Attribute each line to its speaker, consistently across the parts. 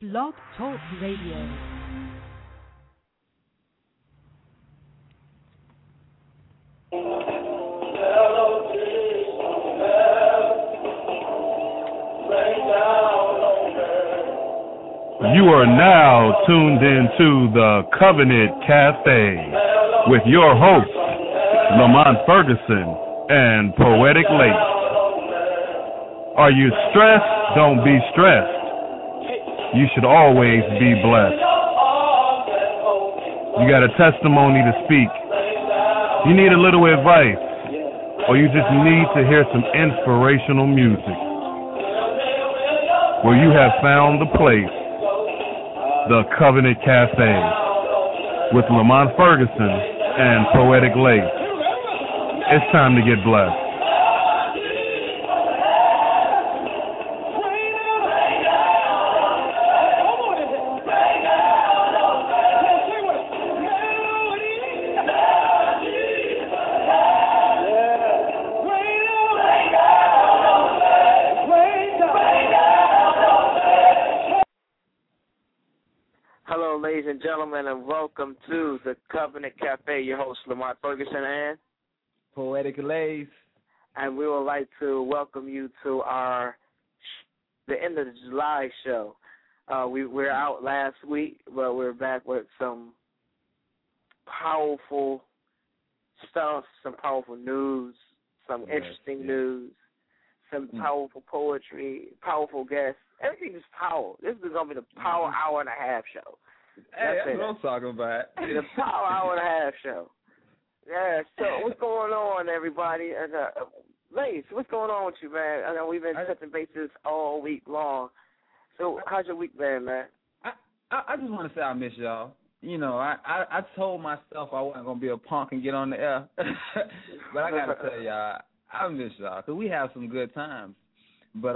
Speaker 1: Blog Talk Radio.
Speaker 2: You are now tuned into the Covenant Cafe with your hosts, Lamont Ferguson and Poetic Lace. Are you stressed? Don't be stressed. You should always be blessed. You got a testimony to speak. You need a little advice, or you just need to hear some inspirational music. Well, you have found the place, the Covenant Cafe, with Lamont Ferguson and Poetic Lace. It's time to get blessed.
Speaker 3: Gentlemen, and welcome to the Covenant Cafe. Your host, Lamont Ferguson and
Speaker 4: Poetic Lace.
Speaker 3: And we would like to welcome you to the end of the July show. We were out last week, but we're back with some powerful stuff, some powerful news, some interesting news, some powerful poetry, powerful guests. Everything is power. This is going to be the Power Hour and a Half show.
Speaker 4: Hey, that's what I'm talking about.
Speaker 3: The Power Hour and a Half show. Yeah, so what's going on, everybody? And Lace, what's going on with you, man? I know we've been touching bases all week long. So how's your week been, man?
Speaker 4: I just want to say I miss y'all. You know, I told myself I wasn't going to be a punk and get on the air. But I got to tell y'all, I miss y'all because we have some good times. But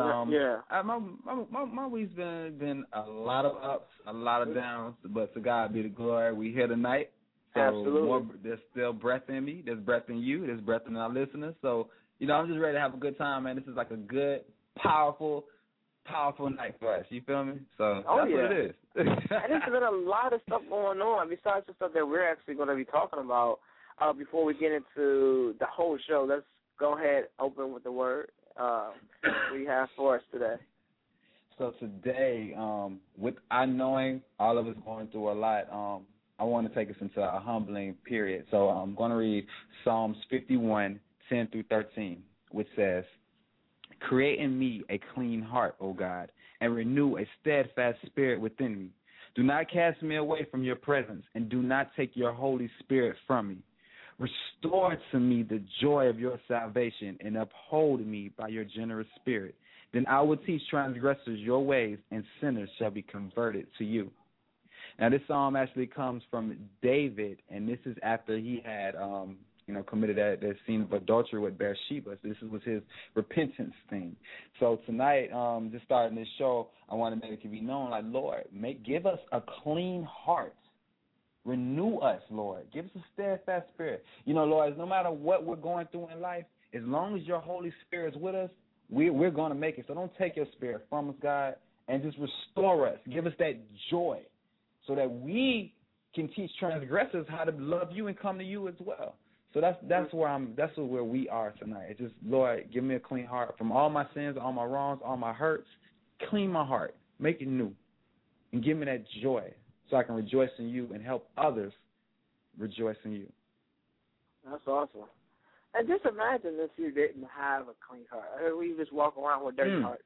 Speaker 4: my week's been a lot of ups, a lot of downs. But to God be the glory. We here tonight. So
Speaker 3: absolutely.
Speaker 4: There's still breath in me. There's breath in you. There's breath in our listeners. So I'm just ready to have a good time, man. This is like a good, powerful night for us. You feel me? So that's what it is.
Speaker 3: And there's been a lot of stuff going on besides the stuff that we're actually going to be talking about. Before we get into the whole show, let's go ahead open with the word. We have for us today.
Speaker 4: So today, with our knowing all of us going through a lot, I want to take us into a humbling period. So I'm going to read Psalms 51, 10 through 13, which says, "Create in me a clean heart, O God, and renew a steadfast spirit within me. Do not cast me away from your presence, and do not take your Holy Spirit from me. Restore to me the joy of your salvation, and uphold me by your generous spirit. Then I will teach transgressors your ways, and sinners shall be converted to you." Now, this psalm actually comes from David, and this is after he had, committed that sin of adultery with Bathsheba. So this was his repentance thing. So tonight, just starting this show, I want to make it to be known, like, Lord, give us a clean heart. Renew us, Lord. Give us a steadfast spirit. Lord, no matter what we're going through in life, as long as your Holy Spirit is with us, we're going to make it. So don't take your spirit from us, God, and just restore us. Give us that joy so that we can teach transgressors how to love you and come to you as well. So that's where we are tonight. It's just, Lord, give me a clean heart from all my sins, all my wrongs, all my hurts. Clean my heart. Make it new. And give me that joy, so I can rejoice in you and help others rejoice in you.
Speaker 3: That's awesome. And just imagine if you didn't have a clean heart. We just walk around with dirty hearts.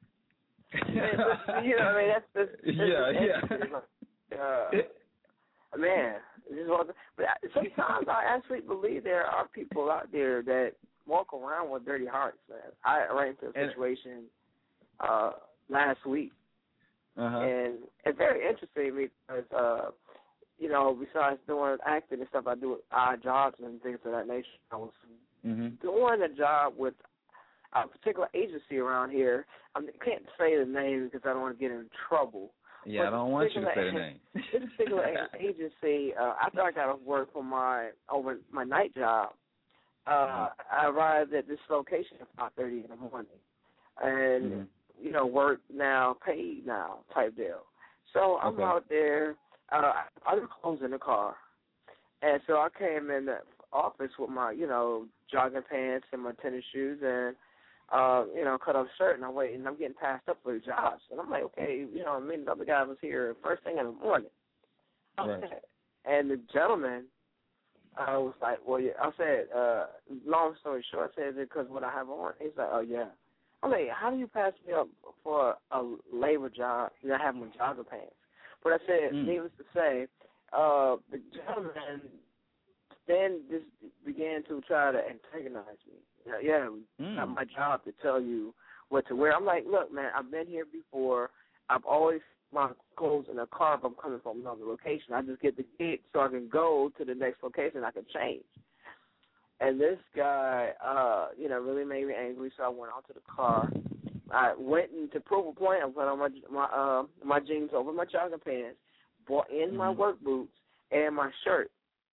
Speaker 3: Man, but sometimes I actually believe there are people out there that walk around with dirty hearts, man. I ran into a situation last week. And it's very interesting because, besides doing acting and stuff, I do odd jobs and things of that nature. I was doing a job with a particular agency around here. I can't say the name because I don't want to get in trouble.
Speaker 4: Yeah, I don't want you to say the name.
Speaker 3: This particular agency, after I got off work for my night job, I arrived at this location at 5:30 in the morning, and work now, paid now type deal. So I'm out there. I was clothes in the car, and so I came in the office with my, jogging pants and my tennis shoes and, cut off shirt, and I'm waiting. I'm getting passed up for the jobs, and I'm like, okay, me and the other guy was here first thing in the morning.
Speaker 4: Right.
Speaker 3: And the gentleman was like, well, yeah. I said, long story short, I said, because what I have on. He's like, oh, yeah. I'm like, how do you pass me up for a labor job and I have my jogger pants? But I said, needless to say, the gentleman then just began to try to antagonize me. It's not my job to tell you what to wear. I'm like, look, man, I've been here before. I've always my clothes in a car if I'm coming from another location. I just get the gig so I can go to the next location. I can change. And this guy, really made me angry, so I went out to the car. I went in to prove a point. I put on my jeans over my jogging pants, brought in my work boots and my shirt.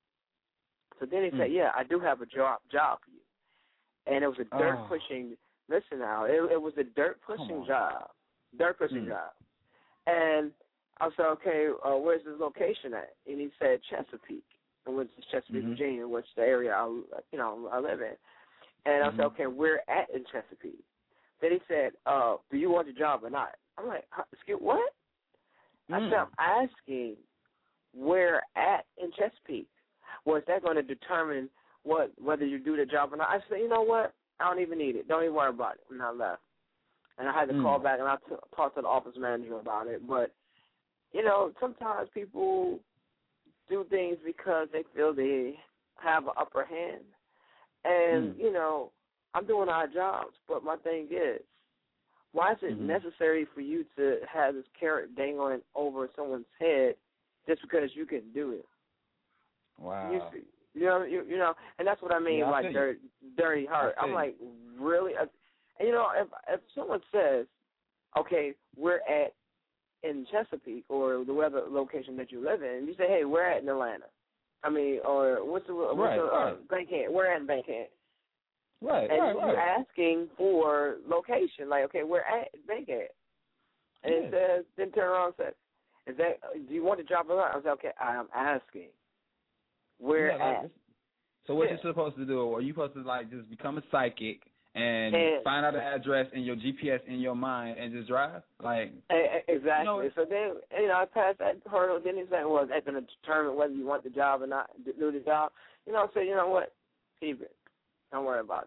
Speaker 3: So then he said, yeah, I do have a job for you. And it was a dirt pushing. Listen now, it was a dirt pushing job. Job. And I said, okay, where's this location at? And he said Chesapeake. Which is Chesapeake, Virginia, which is the area I live in. And I said, okay, where at in Chesapeake? Then he said, do you want the job or not? I'm like, excuse what? I said, I'm asking where at in Chesapeake. Was that going to determine whether you do the job or not? I said, you know what? I don't even need it. Don't even worry about it. And I left. And I had to call back and I talked to the office manager about it. But, sometimes people do things because they feel they have an upper hand. And, I'm doing our jobs, but my thing is, why is it necessary for you to have this carrot dangling over someone's head just because you can do it?
Speaker 4: Wow.
Speaker 3: You see, and that's what I mean by dirty heart. I'm like, really? And, if someone says, okay, we're at in Chesapeake or the weather location that you live in, and you say, hey, we're at in Atlanta. I mean, or what's the Bankhead? We're at Bankhead.
Speaker 4: Right,
Speaker 3: and you're asking for location, like, okay, we're at Bankhead. And it says, then turn around and says, do you want the job or not? I was like, okay, I'm asking. Where at?
Speaker 4: So what you're supposed to do, are you supposed to, just become a psychic and find out the address in your GPS in your mind and just drive?
Speaker 3: Exactly. So then, I passed that hurdle. Then he said, well, that's going to determine whether you want the job or not, do the job. So you know what? Keep it. Don't worry about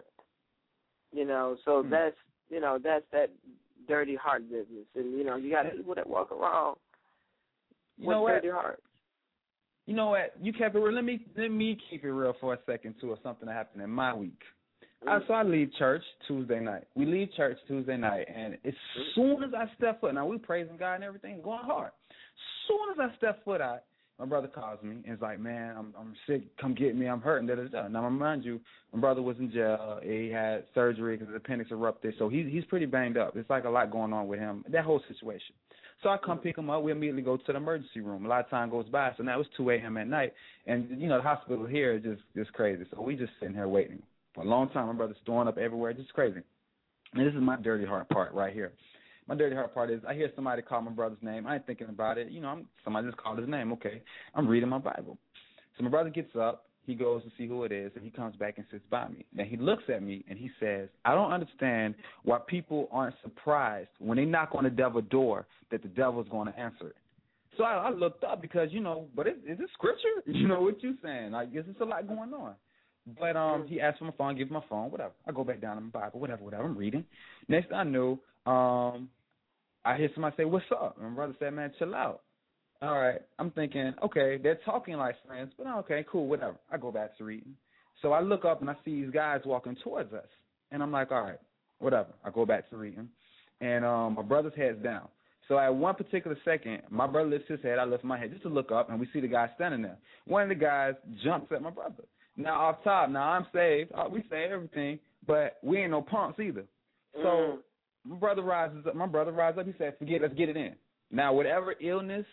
Speaker 3: it. So that's that dirty heart business. And, you got people that walk around with dirty hearts.
Speaker 4: You know what? You kept it real. Let me keep it real for a second, too, of something that happened in my week. So I leave church Tuesday night. We leave church Tuesday night, and as soon as I step foot, now we praising God and everything, going hard. As soon as I step foot out, my brother calls me and is like, man, I'm sick. Come get me. I'm hurting. Da-da-da. Now, mind you, my brother was in jail. He had surgery because the appendix erupted, so he's pretty banged up. It's like a lot going on with him, that whole situation. So I come pick him up. We immediately go to the emergency room. A lot of time goes by, so now it's 2 a.m. at night, and, the hospital here is just crazy. So we just sitting here waiting. For a long time, my brother's throwing up everywhere, just crazy. And this is my dirty heart part right here. My dirty heart part is I hear somebody call my brother's name. I ain't thinking about it. Somebody just called his name. Okay, I'm reading my Bible. So my brother gets up. He goes to see who it is, and he comes back and sits by me. Then he looks at me, and he says, I don't understand why people aren't surprised when they knock on the devil's door that the devil's going to answer it. So I looked up because, but is this scripture? What you saying? I guess it's a lot going on. But he asked for my phone, give him my phone, whatever. I go back down in my Bible, whatever. I'm reading. Next thing I knew, I hear somebody say, what's up? And my brother said, man, chill out. All right. I'm thinking, okay, they're talking like friends, but okay, cool, whatever. I go back to reading. So I look up and I see these guys walking towards us. And I'm like, all right, whatever. I go back to reading. And my brother's head's down. So at one particular second, my brother lifts his head, I lift my head just to look up, and we see the guy standing there. One of the guys jumps at my brother. Now, off top, I'm saved. We say everything, but we ain't no punks either. So my brother rises up. He said, forget, let's get it in. Now, whatever illness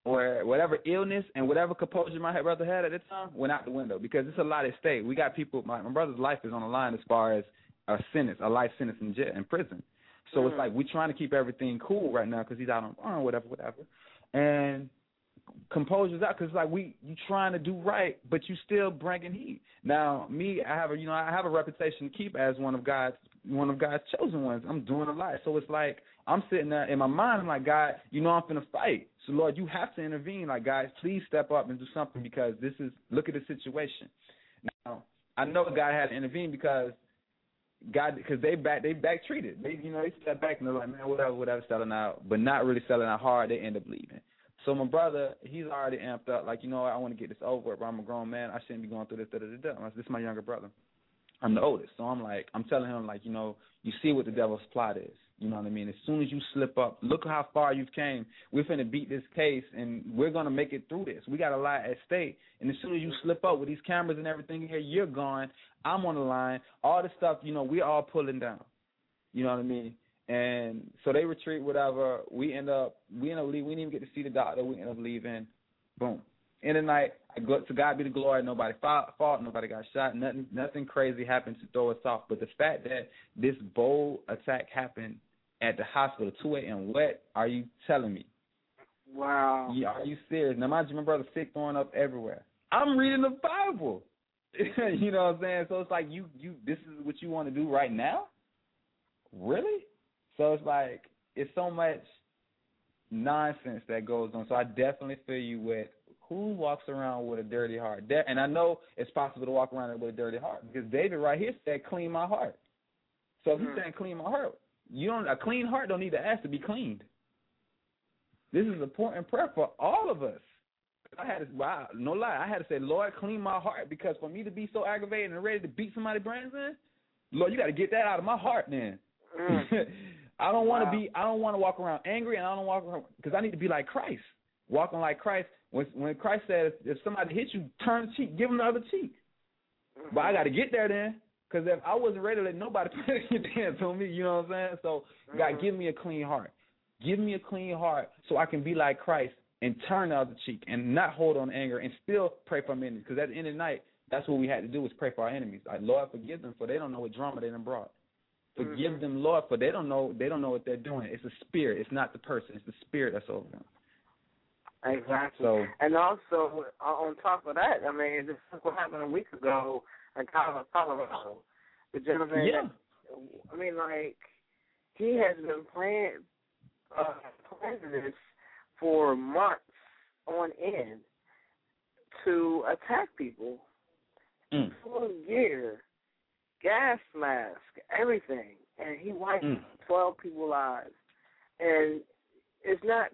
Speaker 4: and whatever composure my brother had at the time went out the window because it's a lot at stake. We got people, my brother's life is on the line as far as a life sentence in prison. So it's like we're trying to keep everything cool right now because he's out on bond, whatever. And composure's out because like you trying to do right, but you still bringing heat. Now me, I have a reputation to keep as one of God's chosen ones. I'm doing a lot, so it's like I'm sitting there in my mind. I'm like, God, I'm finna fight. So Lord, you have to intervene. Like, guys, please step up and do something because look at the situation. Now I know God had to intervene because they back treated. They step back and they're like, man, whatever, selling out, but not really selling out hard. They end up leaving. So my brother, he's already amped up. Like, I want to get this over with, but I'm a grown man. I shouldn't be going through this. This is my younger brother. I'm the oldest. So I'm telling him, like, you see what the devil's plot is. You know what I mean? As soon as you slip up, look how far you've came. We're finna beat this case, and we're going to make it through this. We got a lot at stake. And as soon as you slip up with these cameras and everything here, you're gone. I'm on the line. All this stuff, we're all pulling down. You know what I mean? And so they retreat, whatever. We end up leaving. We didn't even get to see the doctor. We end up leaving. Boom. In the night, to God be the glory. Nobody fought. Nobody got shot. Nothing crazy happened to throw us off. But the fact that this bold attack happened at the hospital, 2 a.m. What are you telling me?
Speaker 3: Wow.
Speaker 4: Yeah, are you serious? Now, mind you, my brother's sick, throwing up everywhere. I'm reading the Bible. You know what I'm saying? So it's like you this is what you want to do right now? Really? So it's like it's so much nonsense that goes on. So I definitely feel you with who walks around with a dirty heart. And I know it's possible to walk around with a dirty heart because David right here said, clean my heart. So if he's saying clean my heart, a clean heart don't need to ask to be cleaned. This is an important prayer for all of us. No lie, I had to say, Lord, clean my heart, because for me to be so aggravated and ready to beat somebody's brains in, Lord, you got to get that out of my heart, man. I don't want to walk around angry, and I don't walk around because I need to be like Christ, walking like Christ. When Christ says, if somebody hits you, turn the cheek, give them the other cheek. But I got to get there then, because if I wasn't ready to let nobody put their hands on me, you know what I'm saying? So God, give me a clean heart. Give me a clean heart so I can be like Christ and turn the other cheek and not hold on to anger and still pray for my enemies. Because at the end of the night, that's what we had to do, was pray for our enemies. Like, Lord, forgive them, for they don't know what drama they done brought. Forgive them, Lord, for they don't know what they're doing. It's a spirit. It's not the person. It's the spirit that's over them.
Speaker 3: Exactly.
Speaker 4: So,
Speaker 3: and also, on top of that, I mean, this is what happened a week ago in Colorado. The gentleman, I mean, like, he has been planning this for months on end to attack people. Full gear, gas mask, everything. And he wiped 12 people's lives. And it's not,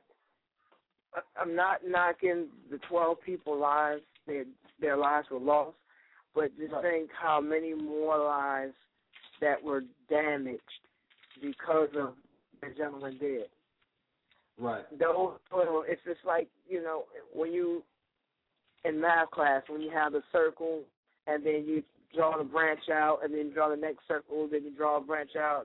Speaker 3: I'm not knocking the 12 people's lives, their lives were lost, but just think how many more lives that were damaged because of the gentleman did.
Speaker 4: Right.
Speaker 3: It's just like, when you, in math class, when you have the circle and then you draw the branch out and then you draw the next circle, then you draw a branch out,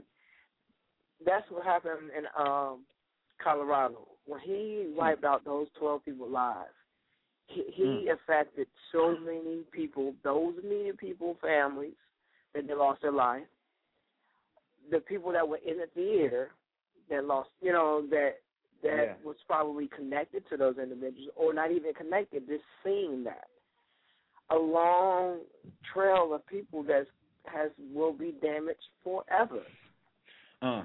Speaker 3: that's what happened in Colorado. When he wiped out those 12 people's lives, he affected so many people, those immediate people, families, that they lost their life. The people that were in the theater that lost, that was probably connected to those individuals, or not even connected, just seeing that. A long trail of people that will be damaged forever. I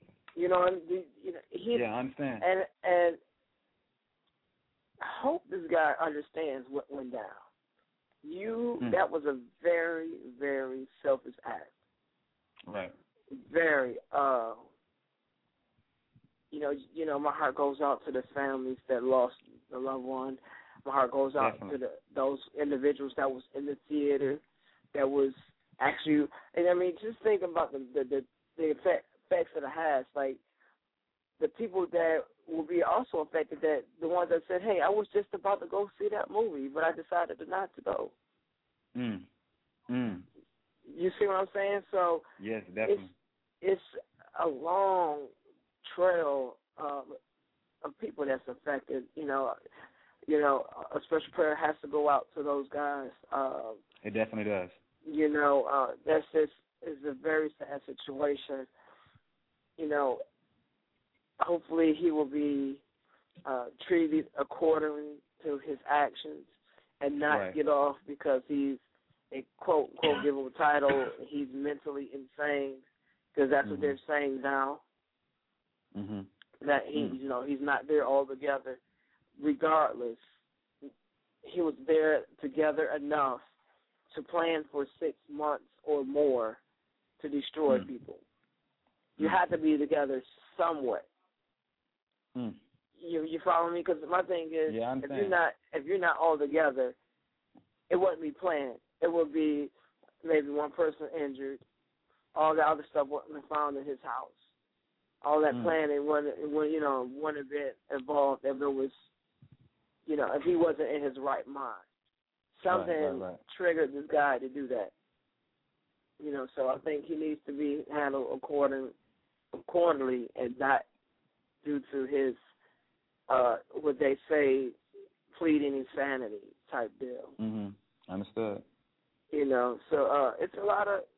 Speaker 4: understand.
Speaker 3: And I hope this guy understands what went down. That was a very, very selfish act.
Speaker 4: Right.
Speaker 3: Very. My heart goes out to the families that lost a loved one. My heart goes out to those individuals that was in the theater, that was actually. And I mean, just think about the effects that it has. Like, the people that will be also affected, that the ones that said, "Hey, I was just about to go see that movie, but I decided not to go." You see what I'm saying? So
Speaker 4: yes, definitely.
Speaker 3: It's a long trail of people that's affected. A special prayer has to go out to those guys.
Speaker 4: It definitely does.
Speaker 3: That's just is a very sad situation. hopefully he will be treated accordingly to his actions and not get off because he's a quote-unquote give him a title, he's mentally insane, because that's what they're saying now, that he's not there altogether. Regardless, he was there together enough to plan for 6 months or more to destroy people. You have to be together somewhat. You follow me? Because my thing is, if you're not all together, it wouldn't be planned. It would be maybe one person injured. All the other stuff wasn't found in his house. All that planning wouldn't have been involved if it was, if he wasn't in his right mind. Something triggered this guy to do that. So I think he needs to be handled accordingly and not due to his, what they say, pleading insanity type deal.
Speaker 4: Understood.
Speaker 3: So it's a lot of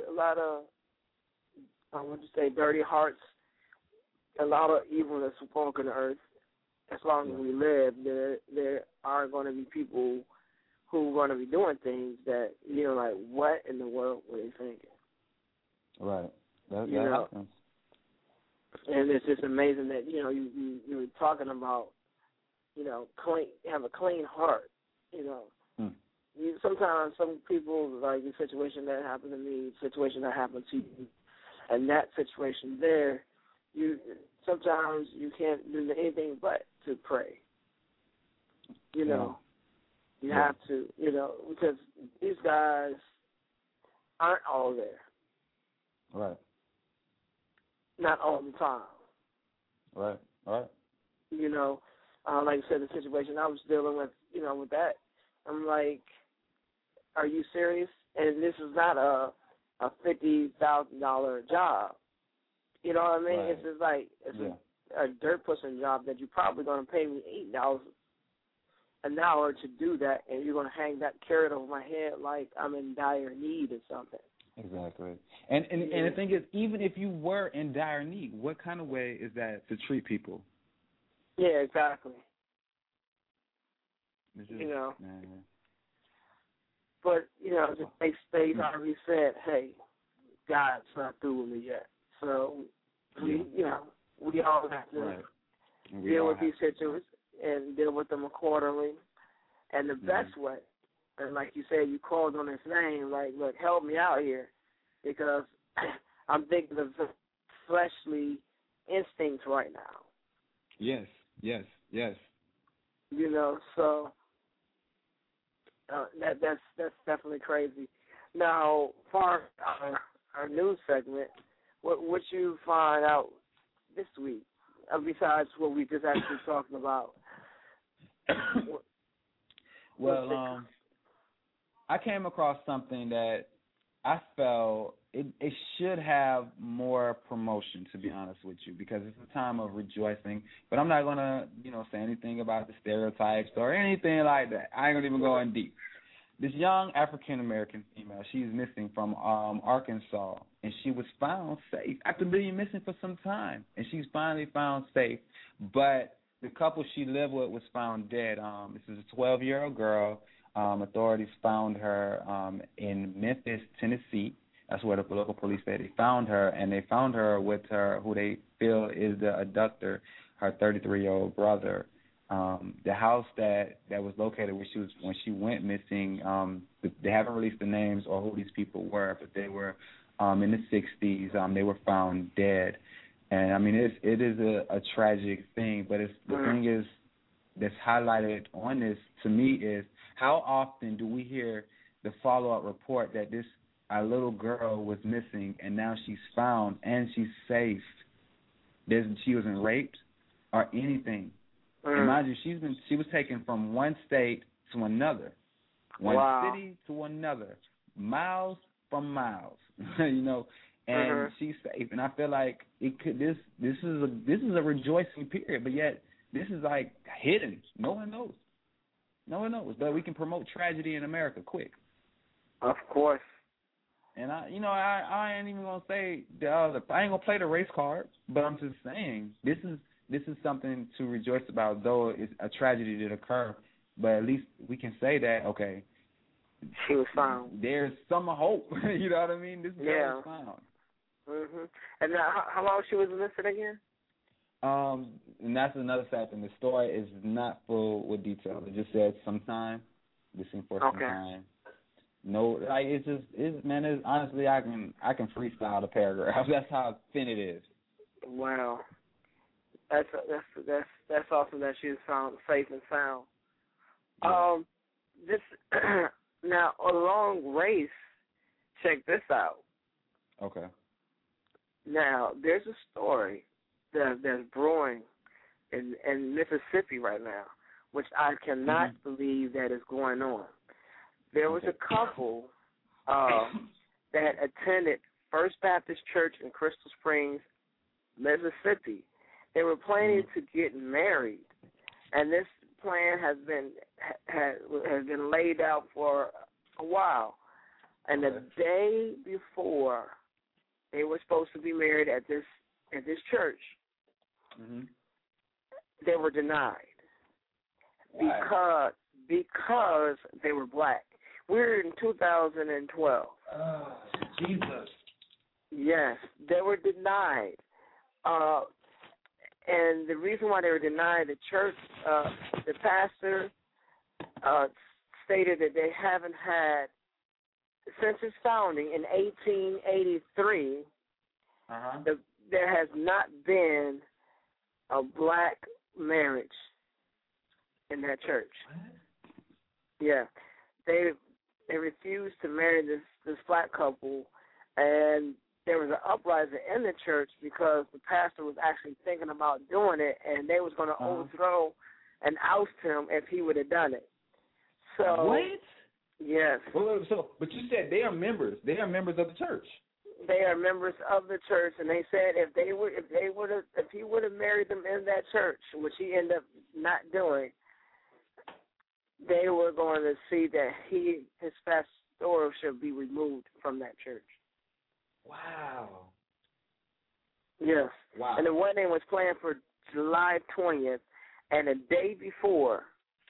Speaker 3: I want to say dirty hearts, a lot of evilness walking the earth. As long as we live, there are going to be people who are going to be doing things that like, what in the world were they thinking?
Speaker 4: Right. That happens.
Speaker 3: And it's just amazing that you were talking about have a clean heart. Sometimes some people, like the situation that happened to me, situation that happened to you, and that situation there, sometimes you can't do anything but to pray. You have to, because these guys aren't all there.
Speaker 4: Right.
Speaker 3: Not all the time.
Speaker 4: Right.
Speaker 3: Like I said, the situation I was dealing with, with that, I'm like, are you serious? And this is not a $50,000 job. You know what I mean?
Speaker 4: Right.
Speaker 3: It's just like a dirt pushing job that you're probably going to pay me $8 an hour to do that, and you're going to hang that carrot over my head like I'm in dire need or something.
Speaker 4: Exactly. And the thing is, even if you were in dire need, what kind of way is that to treat people?
Speaker 3: Yeah, exactly. But, just they already said, hey, God's not through with me yet. So, we all have to deal with these situations and deal with them accordingly. And the best way, and like you said, you called on his name, like, look, help me out here, because I'm thinking of the fleshly instincts right now.
Speaker 4: Yes.
Speaker 3: So that's definitely crazy. Now, for our news segment, what you find out this week, besides what we just actually talking about?
Speaker 4: Well, I came across something that I felt it should have more promotion, to be honest with you, because it's a time of rejoicing. But I'm not going to, say anything about the stereotypes or anything like that. I ain't going to even go in deep. This young African-American female, she's missing from Arkansas, and she was found safe after being missing for some time, and she's finally found safe. But the couple she lived with was found dead. This is a 12-year-old girl. Authorities found her in Memphis, Tennessee. That's where the local police say they found her, and they found her with who they feel is the abductor, her 33-year-old brother. The house that was located where when she went missing, they haven't released the names or who these people were, but they were in the 60s. They were found dead, and I mean it is a tragic thing. But the thing is that's highlighted on this to me is how often do we hear the follow-up report that our little girl was missing and now she's found and she's safe. She wasn't raped or anything. And mind you, she was taken from one state to another, one city to another, miles from miles, and she's safe. And I feel like this is a rejoicing period, but yet this is like hidden. No one knows. But we can promote tragedy in America quick.
Speaker 3: Of course.
Speaker 4: And I ain't even gonna say I ain't gonna play the race card, but I'm just saying this is something to rejoice about, though it's a tragedy that occurred. But at least we can say that, okay,
Speaker 3: she was found.
Speaker 4: There's some hope. You know what I mean? This girl was found.
Speaker 3: And now, how long she was missing again?
Speaker 4: And that's another fact. And the story is not full with detail. It just said sometime, missing for some time. No, like it's honestly I can freestyle the paragraph. That's how thin it is.
Speaker 3: Wow, that's awesome that she was found safe and sound. This now along race. Check this out.
Speaker 4: Okay.
Speaker 3: Now there's a story that's brewing in Mississippi right now, which I cannot believe that is going on. There was a couple that attended First Baptist Church in Crystal Springs, Mississippi. They were planning to get married, and this plan has been laid out for a while. And the day before they were supposed to be married at this church, they were denied because they were black. We're in 2012.
Speaker 4: Jesus.
Speaker 3: Yes, they were denied. And the reason why they were denied, the church, the pastor stated that they haven't had, since its founding in 1883, there has not been a black marriage in that church.
Speaker 4: What?
Speaker 3: Yeah. They refused to marry this black couple, and there was an uprising in the church because the pastor was actually thinking about doing it, and they was going to overthrow and oust him if he would have done it. So
Speaker 4: what?
Speaker 3: Yes.
Speaker 4: Well, but you said they are members. They are members of the church.
Speaker 3: They are members of the church, and they said if he would have married them in that church, which he ended up not doing, they were going to see that his pastorship be removed from that church.
Speaker 4: Wow.
Speaker 3: Yes.
Speaker 4: Wow.
Speaker 3: And the wedding was planned for July 20th, and the day before,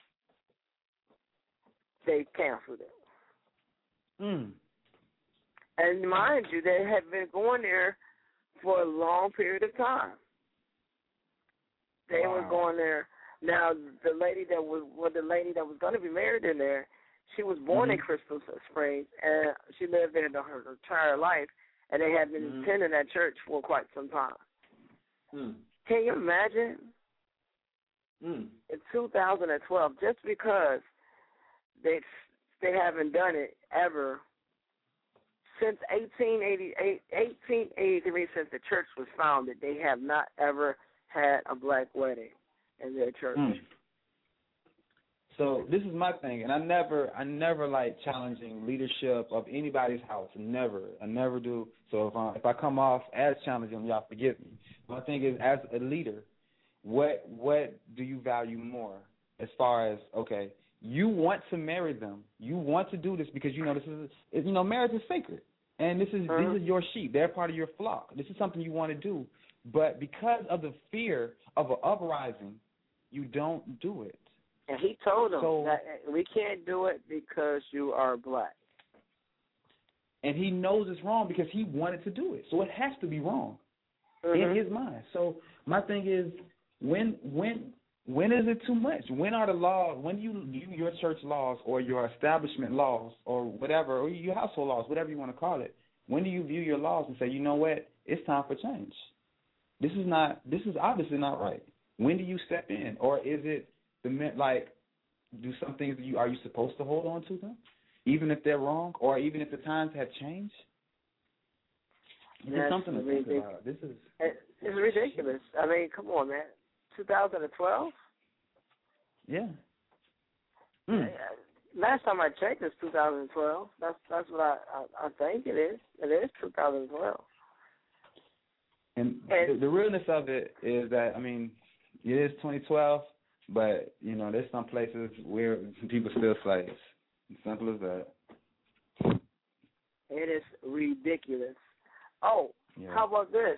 Speaker 3: they canceled it. And mind you, they had been going there for a long period of time. They were going there. Now, the lady that was going to be married in there, she was born in Crystal Springs, and she lived there her entire life, and they had been attending that church for quite some time. Can you imagine? In 2012, just because they haven't done it ever since 1883, since the church was founded, they have not ever had a black wedding in their church.
Speaker 4: So this is my thing, and I never like challenging leadership of anybody's house. I never do. So if I come off as challenging, y'all forgive me. My thing is, as a leader, what do you value more? As far as, okay, you want to marry them, you want to do this because marriage is sacred, and these are your sheep. They're part of your flock. This is something you want to do, but because of the fear of an uprising, you don't do it.
Speaker 3: And he told them that we can't do it because you are black.
Speaker 4: And he knows it's wrong because he wanted to do it. So it has to be wrong in his mind. So my thing is, when is it too much? When are the laws, when you your church laws or your establishment laws or whatever, or your household laws, whatever you want to call it, when do you view your laws and say, you know what, it's time for change? This is obviously not right. When do you step in? Or is it do some things are you supposed to hold on to them, even if they're wrong, or even if the times have changed? It's something to think about.
Speaker 3: It's ridiculous. I mean, come on, man. 2012?
Speaker 4: Yeah.
Speaker 3: Last time I checked, it's 2012. That's what I think it is. It is 2012.
Speaker 4: And the realness of it is that, I mean, it is 2012, but, there's some places where people still slaves. Simple as that.
Speaker 3: It is ridiculous. Oh,
Speaker 4: Yeah.
Speaker 3: how about this?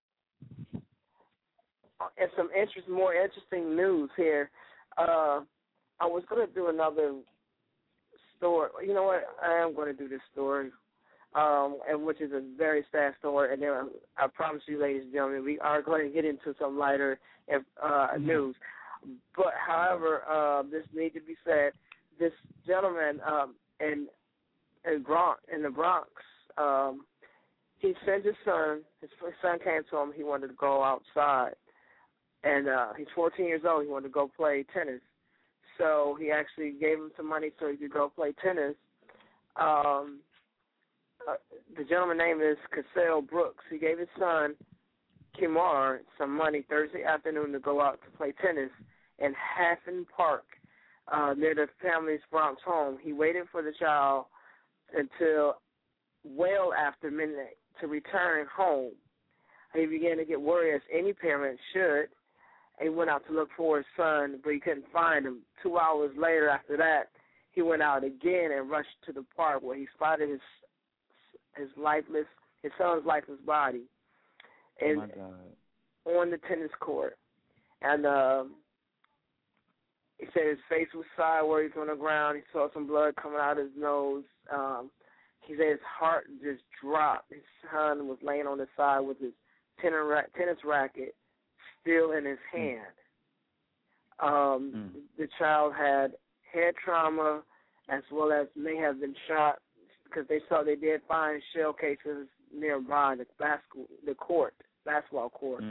Speaker 3: And some more interesting news here. I was going to do another story. You know what? I am going to do this story, and which is a very sad story. And then I promise you, ladies and gentlemen, we are going to get into some lighter news. But, however, this needs to be said. This gentleman in the Bronx, he sent his son. His son came to him. He wanted to go outside. And he's 14 years old. He wanted to go play tennis. So he actually gave him some money so he could go play tennis. The gentleman's name is Cassell Brooks. He gave his son, Kimar, some money Thursday afternoon to go out to play tennis in Hafen Park near the family's Bronx home. He waited for the child until well after midnight to return home. He began to get worried, as any parent should. He went out to look for his son, but he couldn't find him. 2 hours later after that, he went out again and rushed to the park where he spotted his son's lifeless body on the tennis court. And he said his face was sideways on the ground. He saw some blood coming out of his nose. He said his heart just dropped. His son was laying on the side with his tennis racket still in his hand. The child had head trauma as well as may have been shot, because they did find shell cases nearby the basketball court.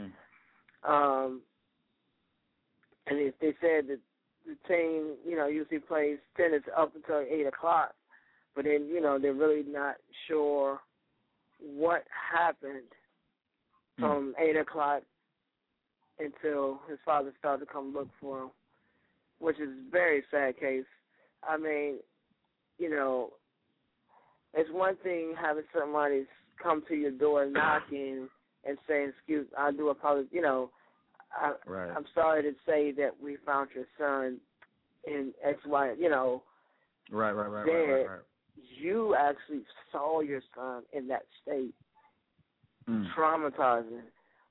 Speaker 3: And they said that the team, usually plays tennis up until 8 o'clock, but then, they're really not sure what happened from 8 o'clock until his father started to come look for him, which is a very sad case. I mean, it's one thing having somebody come to your door knocking and saying, "Excuse, I do apologize." I'm sorry to say that we found your son in X, Y. Right. You actually saw your son in that state, traumatizing.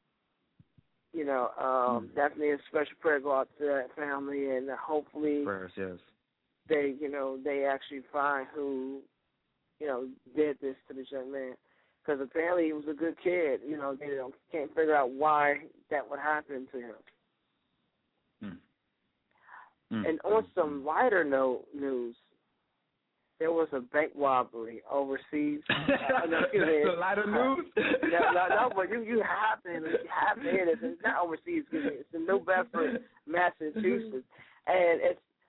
Speaker 3: Definitely a special prayer go out to that family, and hopefully
Speaker 4: prayers, yes.
Speaker 3: they actually find who, did this to this young man. Because apparently he was a good kid. They can't figure out why that would happen to him. And on some lighter news, there was a bank robbery overseas.
Speaker 4: Lighter news?
Speaker 3: No, but you have to hear this. It's not overseas. It's in New Bedford, Massachusetts, and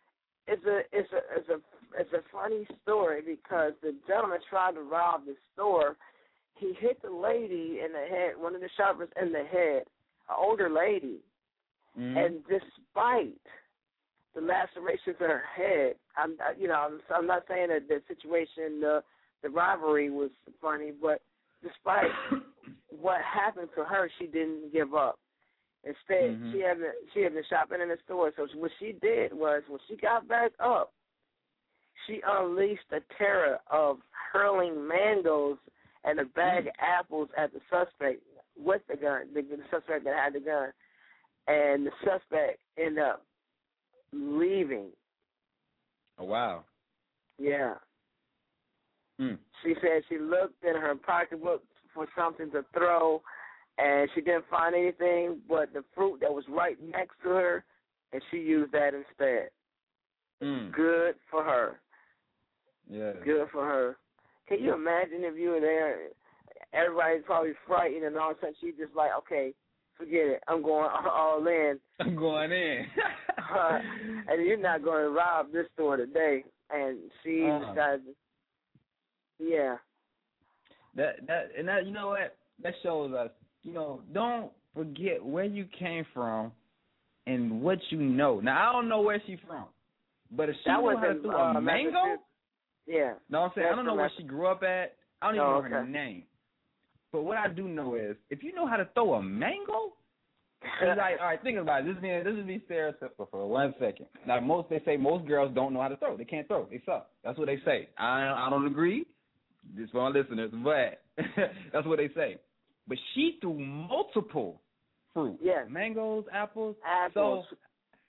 Speaker 3: it's a funny story because the gentleman tried to rob the store. He hit the lady in the head, one of the shoppers in the head, an older lady, and despite the lacerations in her head, I'm not saying that the situation, the robbery was funny, but despite what happened to her, she didn't give up. Instead, she had been shopping in the store. So what she did was, when she got back up, she unleashed the terror of hurling mangoes and a bag of apples at the suspect with the gun, the suspect that had the gun. And the suspect ended up leaving.
Speaker 4: Oh, wow.
Speaker 3: Yeah. She said she looked in her pocketbook for something to throw, and she didn't find anything but the fruit that was right next to her, and she used that instead. Good for her.
Speaker 4: Yeah.
Speaker 3: Good for her. Can you imagine if you were there, everybody's probably frightened, and all of a sudden she's just like, okay, forget it, I'm going all in.
Speaker 4: I'm going in.
Speaker 3: And you're not going to rob this store today. And she decided, yeah.
Speaker 4: That you know what? That shows us, don't forget where you came from and what you know. Now, I don't know where she's from, but if she knows how to throw a mango,
Speaker 3: yeah.
Speaker 4: No, I'm saying I don't know where she grew up at. I don't even know her name. But what I do know is, if you know how to throw a mango, it's like, all right, think about it. This is me stereotypical for 1 second. Now, they say most girls don't know how to throw. They can't throw. They suck. That's what they say. I don't agree, Just for our listeners, but that's what they say. But she threw multiple fruit.
Speaker 3: Yes.
Speaker 4: Mangoes, apples.
Speaker 3: Apples.
Speaker 4: So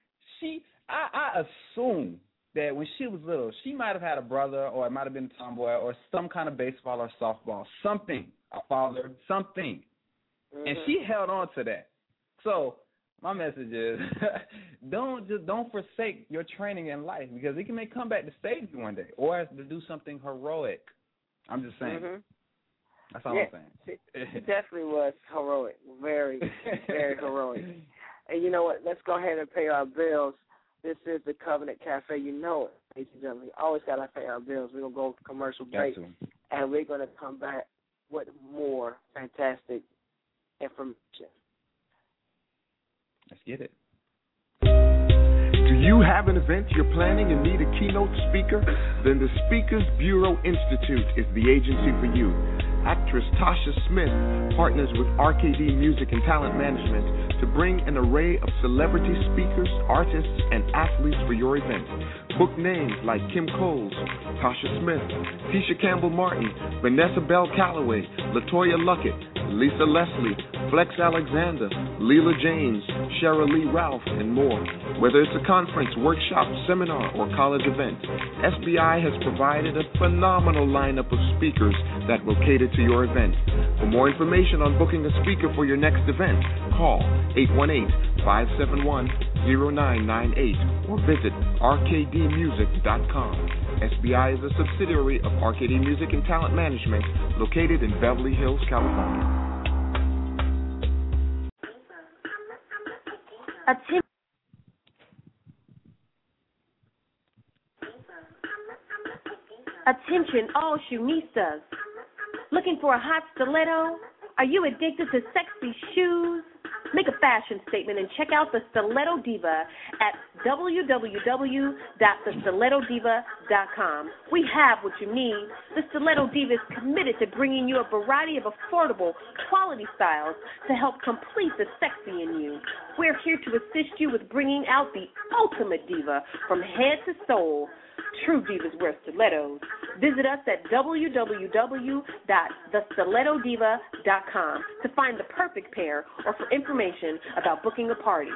Speaker 4: I assume that when she was little, she might have had a brother, or it might have been a tomboy, or some kind of baseball or softball, something, a father, something.
Speaker 3: Mm-hmm.
Speaker 4: And she held on to that. So my message is don't forsake your training in life, because it may come back to save you one day, or to do something heroic. I'm just saying.
Speaker 3: Mm-hmm.
Speaker 4: That's all I'm saying.
Speaker 3: She definitely was heroic. Very, very heroic. And you know what? Let's go ahead and pay our bills. This is the Covenant Cafe. You know it, ladies and gentlemen. We always got to pay our bills. We're going to go to commercial break, and we're going to come back with more fantastic information.
Speaker 4: Let's get it.
Speaker 1: Do you have an event you're planning and need a keynote speaker? Then the Speakers Bureau Institute is the agency for you. Actress Tasha Smith partners with RKD Music and Talent Management to bring an array of celebrity speakers, artists, and athletes for your event. Book names like Kim Coles, Tasha Smith, Tisha Campbell-Martin, Vanessa Bell Calloway, LaToya Luckett, Lisa Leslie, Flex Alexander, Leela James, Cheryl Lee Ralph, and more. Whether it's a conference, workshop, seminar, or college event, SBI has provided a phenomenal lineup of speakers that will cater to your event. For more information on booking a speaker for your next event, call 818-571-0998 or visit rkdmusic.com. SBI is a subsidiary of RKD Music and Talent Management located in Beverly Hills, California.
Speaker 5: Attention all shoeistas. Looking for a hot stiletto? Are you addicted to sexy shoes? Make a fashion statement and check out the Stiletto Diva at www.thestilettodiva.com. We have what you need. The Stiletto Diva is committed to bringing you a variety of affordable, quality styles to help complete the sexy in you. We're here to assist you with bringing out the ultimate diva from head to soul. True divas wear stilettos. Visit us at www.thestilettodiva.com to find the perfect pair or for information about booking a party.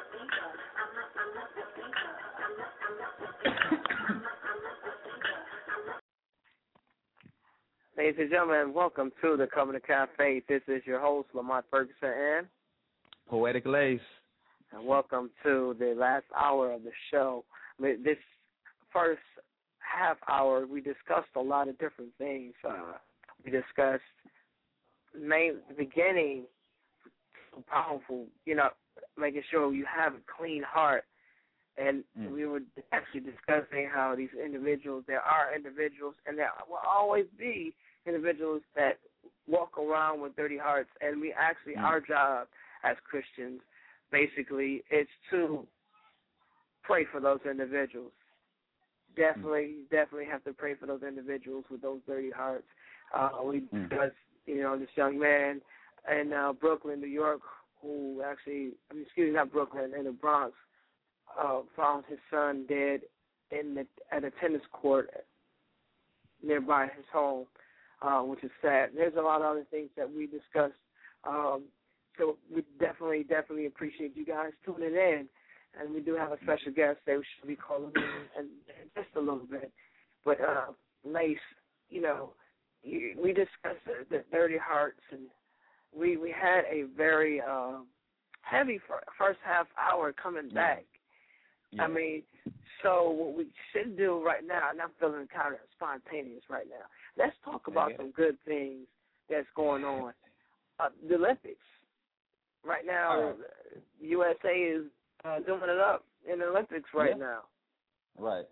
Speaker 3: Ladies and gentlemen, welcome to the Covenant Cafe. This is your host, Lamont Ferguson, and
Speaker 4: Poetic Lace.
Speaker 3: And welcome to the last hour of the show. This first half hour, we discussed a lot of different things. We discussed the beginning, powerful, making sure you have a clean heart. And we were actually discussing how these individuals, there are individuals, and there will always be individuals that walk around with dirty hearts. And we actually, our job as Christians, basically, is to pray for those individuals. Definitely have to pray for those individuals with those dirty hearts. We discussed, this young man in Brooklyn, New York, who actually, not Brooklyn, in the Bronx, found his son dead at a tennis court nearby his home, which is sad. There's a lot of other things that we discussed. So we definitely appreciate you guys tuning in. And we do have a special guest that we should be calling in just a little bit. But, Lace, we discussed the dirty hearts, and we had a very heavy first half hour coming back. Yeah. So what we should do right now, and I'm feeling kind of spontaneous right now, let's talk about some good things that's going on. The Olympics. Right now, USA is doing it up in the Olympics right now.
Speaker 4: Right.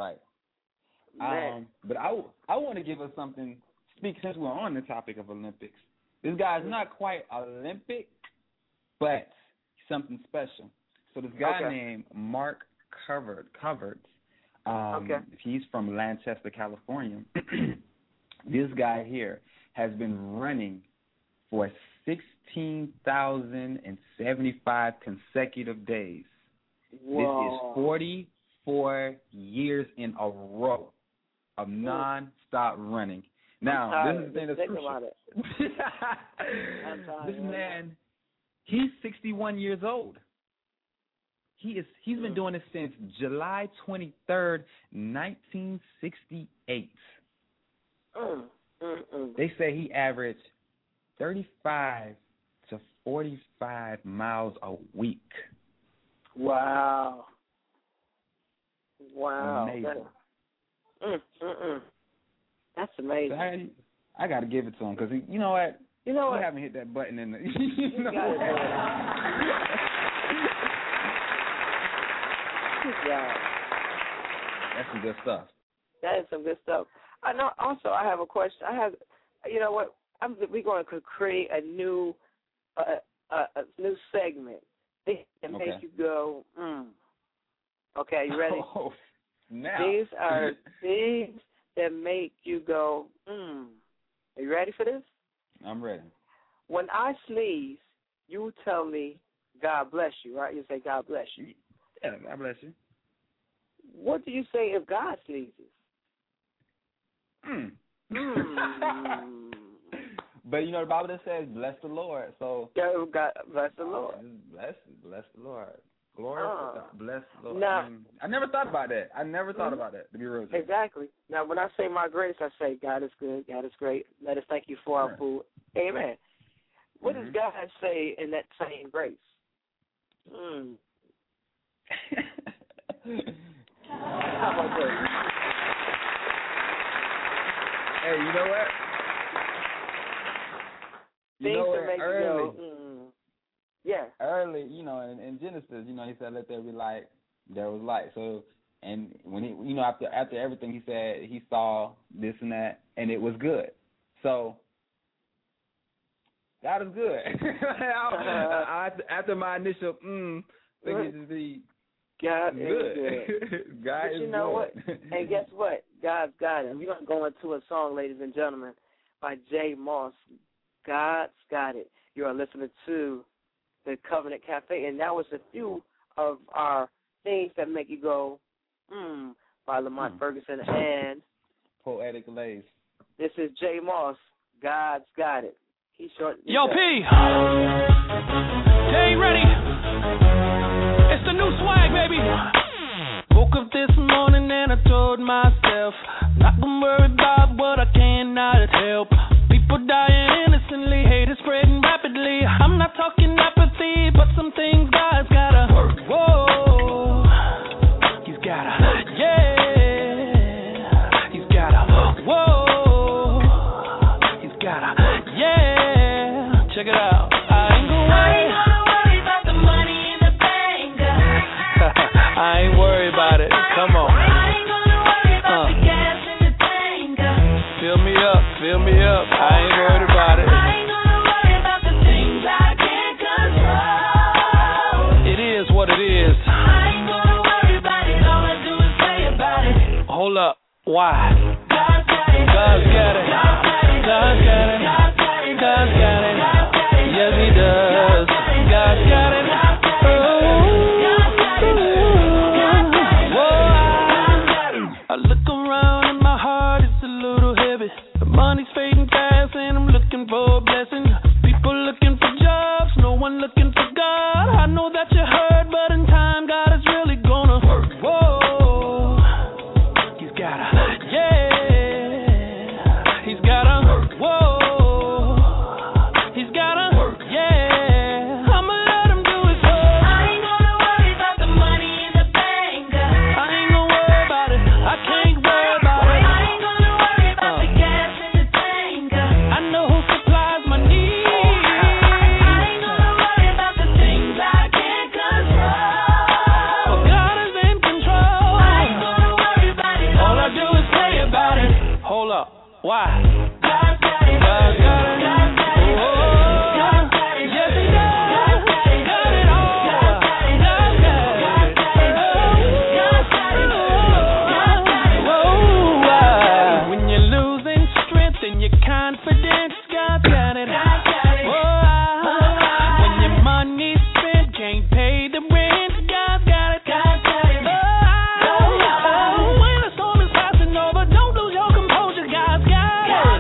Speaker 4: But I want to give us something, since we're on the topic of Olympics. This guy's not quite Olympic, but something special. So this guy named Mark Coverts, he's from Lancaster, California. This guy here has been running for 16,075 consecutive days.
Speaker 3: Whoa.
Speaker 4: This is 44 years in a row of non-stop running. Now, this is the thing that's crucial.
Speaker 3: About it.
Speaker 4: This man, he's 61 years old. He's been doing this since July 23rd, 1968. They say he averaged 35 to 45 miles a week.
Speaker 3: Wow.
Speaker 4: Amazing.
Speaker 3: That's amazing.
Speaker 4: So I got to give it to him because, you know what? We haven't hit that button in the... you know what?
Speaker 3: Yeah.
Speaker 4: That's some good stuff.
Speaker 3: That is some good stuff. I know. Also, I have a question. You know what? We're going to create a new segment that make you go, Okay, you ready?
Speaker 4: Oh, now.
Speaker 3: These are things that make you go, Are you ready for this?
Speaker 4: I'm ready.
Speaker 3: When I sneeze, you tell me, God bless you, right? You say, God bless you.
Speaker 4: Yeah, God bless you.
Speaker 3: What do you say if God sneezes?
Speaker 4: But you know the Bible says, "Bless the Lord." So
Speaker 3: God bless the Lord.
Speaker 4: Bless the Lord. Glory, bless the Lord.
Speaker 3: Now,
Speaker 4: I never thought about that. To be real.
Speaker 3: Exactly. Now, when I say my grace, I say, God is good. God is great. Let us thank you for our food. Amen. What does God say in that same grace? How about this?
Speaker 4: Hey, you know what?
Speaker 3: Things that make
Speaker 4: early,
Speaker 3: you go, yeah.
Speaker 4: Early, in Genesis, he said, "Let there be light." There was light. So, and when he, after everything, he said he saw this and that, and it was good. So, God is good. After my initial thinking to be
Speaker 3: God
Speaker 4: good.
Speaker 3: Is good.
Speaker 4: God
Speaker 3: but
Speaker 4: is
Speaker 3: you know
Speaker 4: good.
Speaker 3: what? And guess what? God's got it. We're going to go into a song, ladies and gentlemen, by J. Moss. God's got it. You are listening to the Covenant Cafe, and that was a few of our things that make you go, by Lamont Ferguson and
Speaker 4: Poetic Lace.
Speaker 3: This is J. Moss. God's got it. He short.
Speaker 6: Yo, P. They ain't ready. It's the new swag, baby. Woke up this morning and I told myself, not gonna worry about what I cannot help. People dying innocently, hate is spreading rapidly. I'm not talking apathy, but some things God's gotta work. Whoa, He's gotta, yeah. He's gotta, whoa. He's gotta, yeah. Check it out. I ain't gonna worry about the money in the bank. I ain't worried about it. Come on. I ain't gonna worry about the gas in the tank. Fill me up. I ain't worried about it. I ain't gonna worry about the things I can't control. It is what it is. I ain't gonna worry about it. All I do is pray about it. Hold up. Why? God's got it. God's got it. God's got it. God's got it. Yes, He does. God's got it. I look around and my heart is a little heavy. The money's fading fast and I'm looking for a blessing. People looking for jobs, no one looking for God. I know that you heard, but in time God is really gonna work. Whoa, He's gotta, yeah. He's gotta work. Whoa, He's gotta work. Yeah. I'ma let Him do His work. I ain't gonna worry about the money in the bank. I ain't gonna worry about it. I can't worry about it. I ain't gonna worry about the gas in the tank. I know who supplies my needs. I ain't gonna worry about the things I can't control. But God is in control. I ain't gonna worry about it. All I do is pray about it. Hold up. Why? God's got it. God's got it. God's got it. God's got it. Yes, He does. God's got it. Got it all. God's got it. God's got it. God's got it. God's got it. God's got it. Whoa. When you're losing strength and your confidence, God's got it. God's got it. When your money's spent, can't pay the rent, God's got it. God's got it. When the storm is passing over, don't lose your composure, God's got it.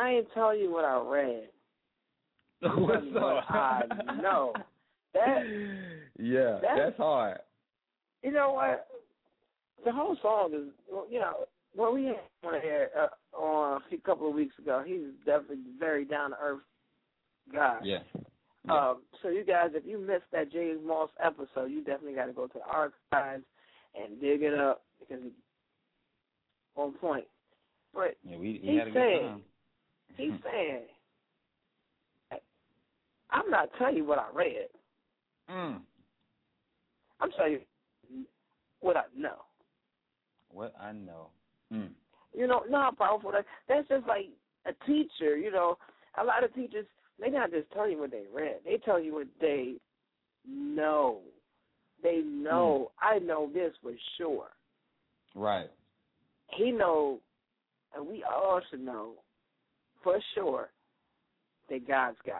Speaker 3: I ain't tell you what I read.
Speaker 4: What's
Speaker 3: What I know.
Speaker 4: That's hard.
Speaker 3: You know what? The whole song is, when we had on air on a couple of weeks ago, he's definitely very down to earth guy.
Speaker 4: Yeah.
Speaker 3: So you guys, if you missed that James Moss episode, you definitely got to go to the archives and dig it up because it's on point. But
Speaker 4: he had a good time.
Speaker 3: He's saying, I'm not telling you what I read. I'm telling you what I know.
Speaker 4: What I know.
Speaker 3: You know how powerful that's just like a teacher. A lot of teachers, they not just tell you what they read. They tell you what they know. They know. I know this for sure.
Speaker 4: Right.
Speaker 3: He knows, and we all should know for sure that God's got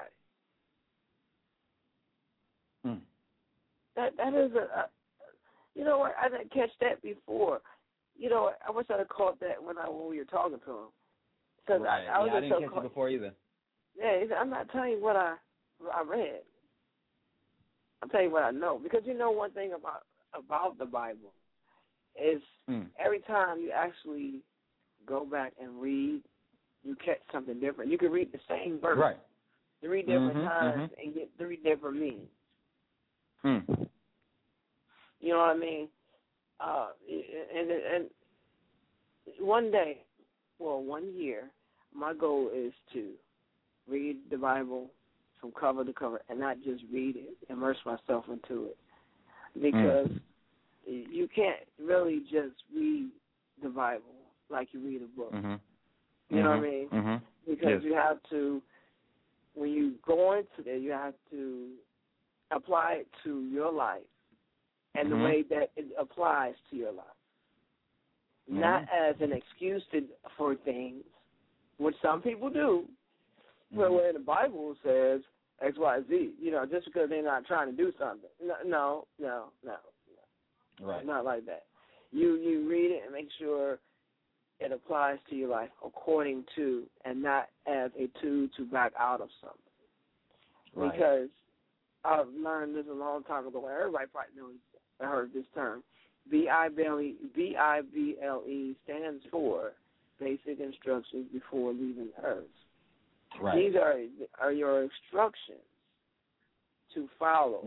Speaker 3: it. That is you know what? I didn't catch that before. I wish I'd have caught that when we were talking to him. Cause
Speaker 4: right. I didn't catch it before either.
Speaker 3: Yeah, I'm not telling you what I read. I'm telling you what I know. Because one thing about the Bible is every time you actually go back and read, you catch something different. You can read the same verse 3 different times and get 3 different meanings. You know what I mean? And one day, 1 year, my goal is to read the Bible from cover to cover and not just read it, immerse myself into it. Because you can't really just read the Bible like you read a book. You know what I mean? Because you have to, when you go into it, you have to apply it to your life and the way that it applies to your life. Not as an excuse for things, which some people do, but when the Bible says X, Y, Z, just because they're not trying to do something. No.
Speaker 4: Right.
Speaker 3: Not like that. You read it and make sure it applies to your life according to and not as a tool to back out of something.
Speaker 4: Right.
Speaker 3: Because I've learned this a long time ago, and everybody probably knows, I heard this term. BIBLE stands for Basic Instructions Before Leaving Earth.
Speaker 4: Right.
Speaker 3: These are your instructions to follow.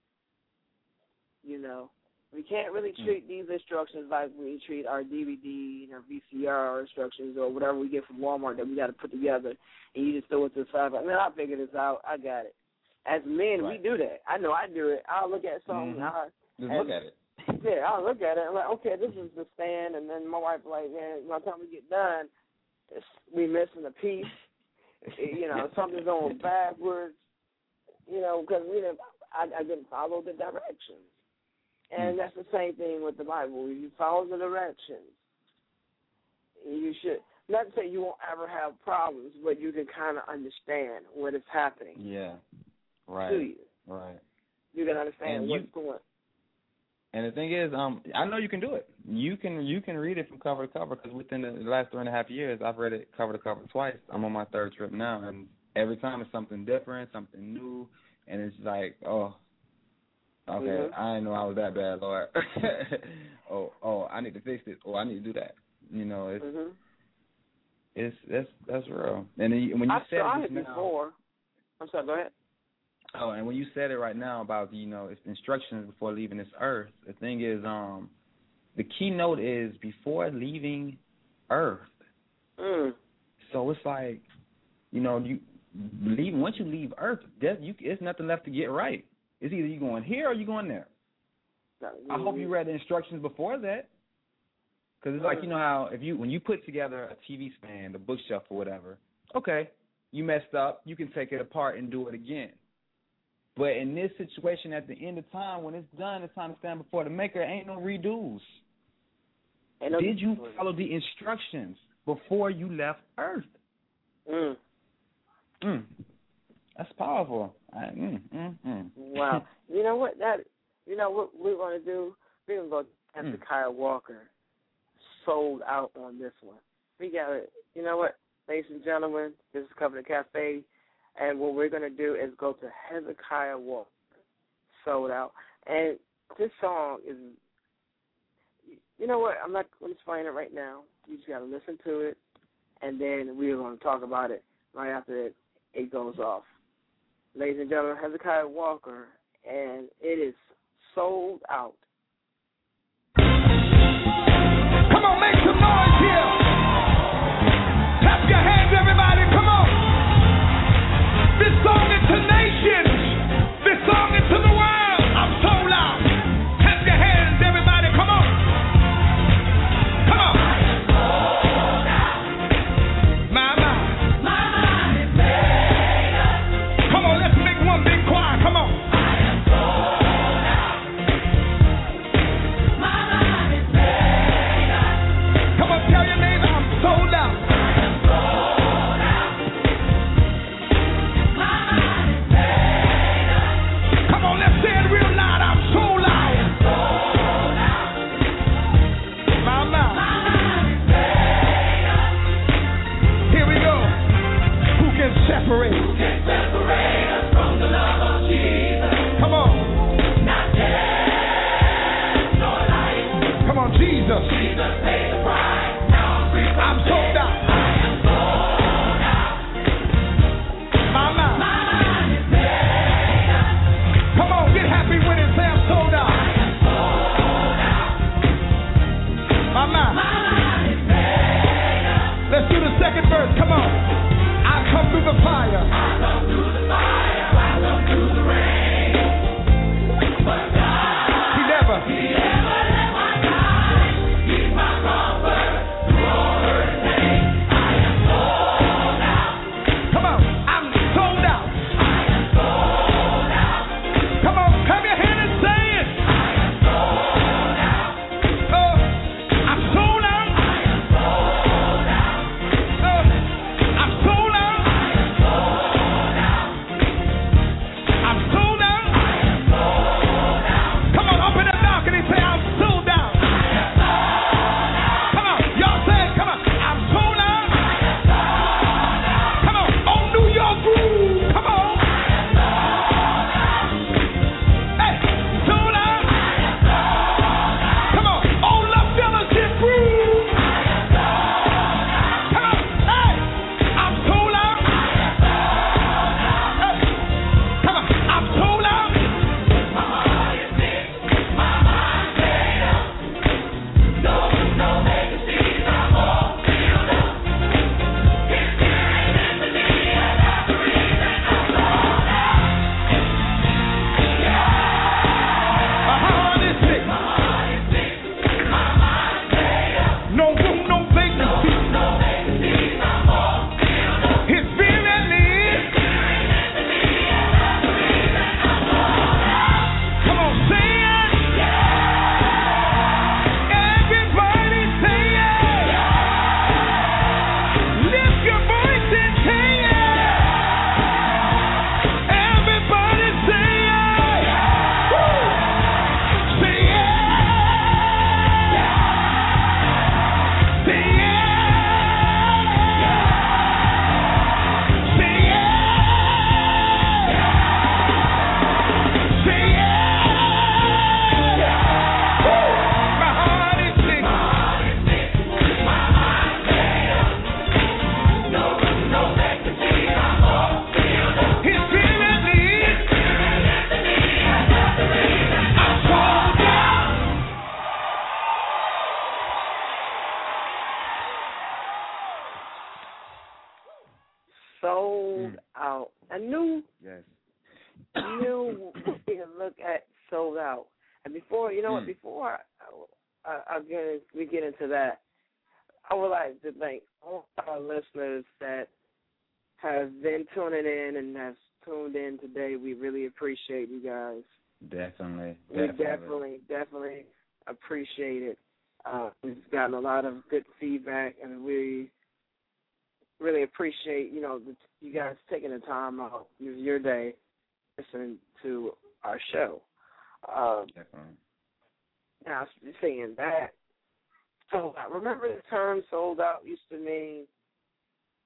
Speaker 3: We can't really treat these instructions like we treat our DVD or VCR instructions or whatever we get from Walmart that we got to put together and you just throw it to the side. Like, man, I figured this out. I got it. As men, we do that. I know I do it. I'll look at something.
Speaker 4: Just look at it.
Speaker 3: Yeah, I'll look at it. I'm like, okay, this is the stand. And then my wife like, man, by the time we get done, we missing a piece. Something's going backwards. Because I didn't follow the directions. And that's the same thing with the Bible. If you follow the directions, you should. Not to say you won't ever have problems, but you can kind of understand what is happening.
Speaker 4: Yeah. Right.
Speaker 3: To you.
Speaker 4: Right.
Speaker 3: You can understand what's going.
Speaker 4: And the thing is, I know you can do it. You can read it from cover to cover because within the last 3.5 years, I've read it cover to cover twice. I'm on my 3rd trip now, and every time it's something different, something new, and it's like, oh, okay, I didn't know I was that bad, Lord. oh, I need to fix it. Oh, I need to do that. That's real. And when you said it
Speaker 3: before, I'm sorry. Go ahead.
Speaker 4: Oh, and when you said it right now about it's instructions before leaving this earth, the thing is, the keynote is before leaving Earth. So it's like, you once you leave Earth, it's nothing left to get right. It's either you going here or you going there. I hope you read the instructions before that, because it's like how when you put together a TV stand, a bookshelf, or whatever. Okay, you messed up. You can take it apart and do it again. But in this situation, at the end of time, when it's done, it's time to stand before the Maker. Ain't no redos. Did you follow the instructions before you left Earth? That's powerful.
Speaker 3: Wow. You know what? What we're going to do? We're going to go after Kyle Walker sold out on this one. We got it. You know what? ladies and gentlemen, this is Covenant Cafe, and what we're going to do is go to Hezekiah Walker, Sold Out. And this song is, you know what, I'm not going to explain it right now. You just got to listen to it, and then we're going to talk about it right after it goes off. Ladies and gentlemen, Hezekiah Walker, and it is Sold Out.
Speaker 7: Come on, make some noise here. Clap your hands, everybody. Come on. This song is to nations. This song is to the world. I'm sold out. Clap your hands, everybody. Come on. Come on. My mind is made up. Come on, let's make one big choir. Come on. Tell your neighbor I'm sold out. Come on, let's say it real loud. I'm sold out. My mind. Here we go. Who can separate? Us from the love of Jesus? Come on. Not death nor life. Come on, Jesus. Jesus paid the price. I'm sold out. I am sold out. My mind is made up. Come on, get happy with it. Say I'm sold out. I am sold out. My mind is made up. Let's do the second verse. Come on. I come through the fire. I come through the fire. I come through the rain. But God, He never let my God. He's my comfort.
Speaker 3: Sold Out. I knew we can look at Sold Out. And before, you know what, before we get into that, I would like to thank all our listeners that have been tuning in and have tuned in today. We really appreciate you guys.
Speaker 4: Definitely.
Speaker 3: We definitely appreciate it. We've gotten a lot of good feedback, and we really appreciate, you guys taking the time out of your day listening to our show.
Speaker 4: Definitely.
Speaker 3: Now, saying that, so remember the term sold out used to mean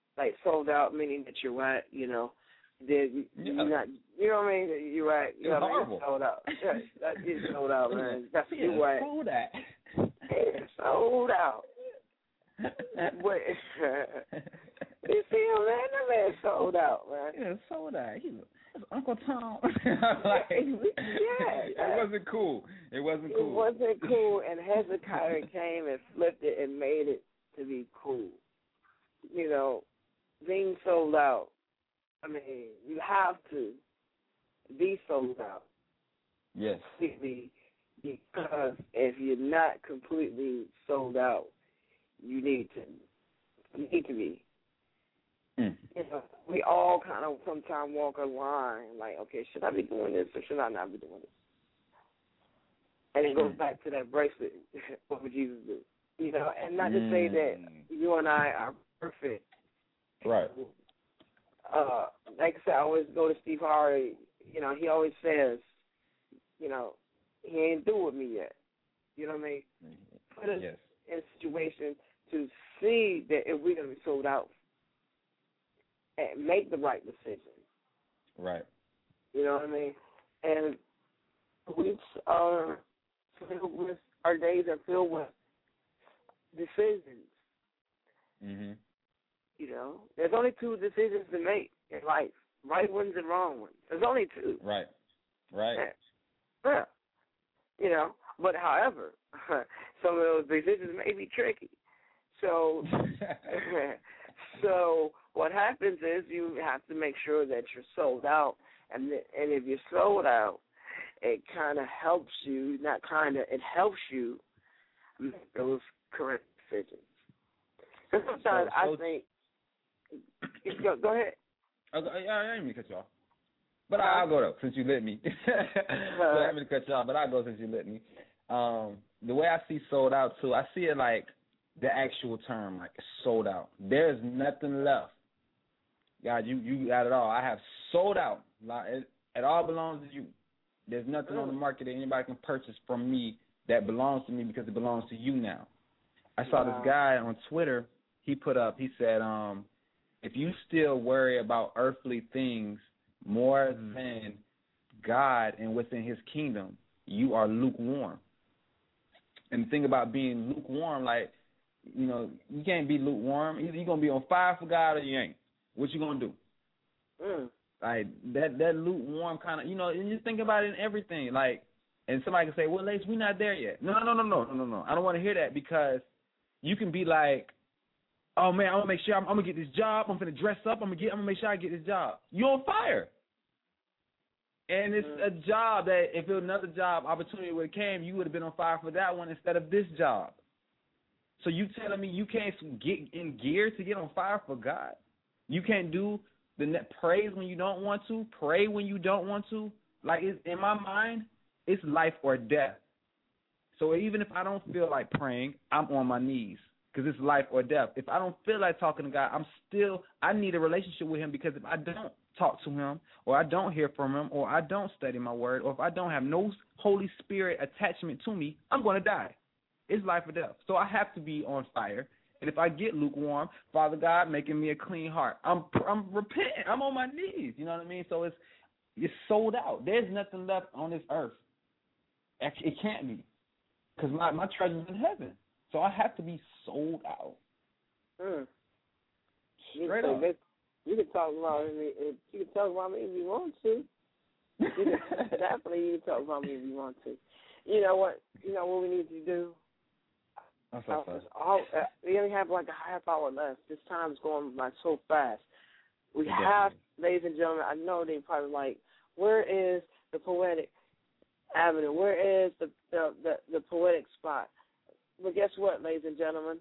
Speaker 3: like sold out, meaning that you're whack, you know. Then you're not, you know what I mean? You're whack. You know what I mean? Sold out. Yeah, that is sold out, man. That's you whack.
Speaker 4: Sold out.
Speaker 3: Yeah, sold out. But you see him, man? That man sold out, man.
Speaker 4: Yeah, sold out. He's Uncle Tom. Like, it wasn't cool. It wasn't cool.
Speaker 3: It wasn't cool, and Hezekiah came and flipped it and made it to be cool. You know, being sold out. I mean, you have to be sold out.
Speaker 4: Yes.
Speaker 3: Because if you're not completely sold out, you need to be. You know, we all kind of sometimes walk a line, like, okay, should I be doing this or should I not be doing this? And it goes back to that bracelet. What would Jesus do? You know, and not to say that you and I are perfect.
Speaker 4: Right.
Speaker 3: Like I said, I always go to Steve Harvey. You know, he always says, you know, he ain't through with me yet. You know what I mean? Put us in a situation to see that if we're going to be sold out and make the right decision.
Speaker 4: Right.
Speaker 3: You know what I mean? And weeks are filled with, our days are filled with decisions.
Speaker 4: Mm-hmm.
Speaker 3: You know, there's only two decisions to make in life, right ones and wrong ones. There's only two.
Speaker 4: Right. Right.
Speaker 3: Yeah. You know, but however, some of those decisions may be tricky. So, so what happens is you have to make sure that you're sold out, and if you're sold out, it kind of helps you. Not kind of, it helps you make those correct decisions. And sometimes I think. Go ahead.
Speaker 4: I didn't mean to cut you off. But I'll go, though, since you let me. So I didn't mean to cut you off, but I'll go since you let me. The way I see sold out, too, I see it like the actual term, like sold out. There's nothing left. God, you got it all. I have sold out. Like, it all belongs to you. There's nothing on the market that anybody can purchase from me that belongs to me because it belongs to you now. I saw this guy on Twitter. He said, if you still worry about earthly things more than God and within his kingdom, you are lukewarm. And the thing about being lukewarm, like, you know, you can't be lukewarm. Either you're going to be on fire for God or you ain't. What you going to do? Like, that lukewarm kind of, you know, and you think about it in everything. Like, and somebody can say, well, Lace, we're not there yet. No. I don't want to hear that, because you can be like, oh, man, I'm going to make sure I'm going to get this job. I'm going to dress up. I'm going to make sure I get this job. You're on fire. And it's a job that if it was another job opportunity would have came, you would have been on fire for that one instead of this job. So you telling me you can't get in gear to get on fire for God? You can't do praise when you don't want to, pray when you don't want to? Like, in my mind, it's life or death. So even if I don't feel like praying, I'm on my knees. Because it's life or death. If I don't feel like talking to God, I need a relationship with him, because if I don't talk to him, or I don't hear from him, or I don't study my word, or if I don't have no Holy Spirit attachment to me, I'm going to die. It's life or death. So I have to be on fire. And if I get lukewarm, Father God, making me a clean heart. I'm repenting. I'm on my knees. You know what I mean? So it's sold out. There's nothing left on this earth. It can't be, because my treasure's in heaven. So I have to be sold out. Straight up.
Speaker 3: You can talk about me. You can talk about me if you want to. Definitely, you can talk about me if you want to. You know what? You know what we need to do. We only have like a half hour left. This time's going by so fast. We have, ladies and gentlemen. I know they probably like, where is the poetic avenue? Where is the poetic spot? But guess what, ladies and gentlemen?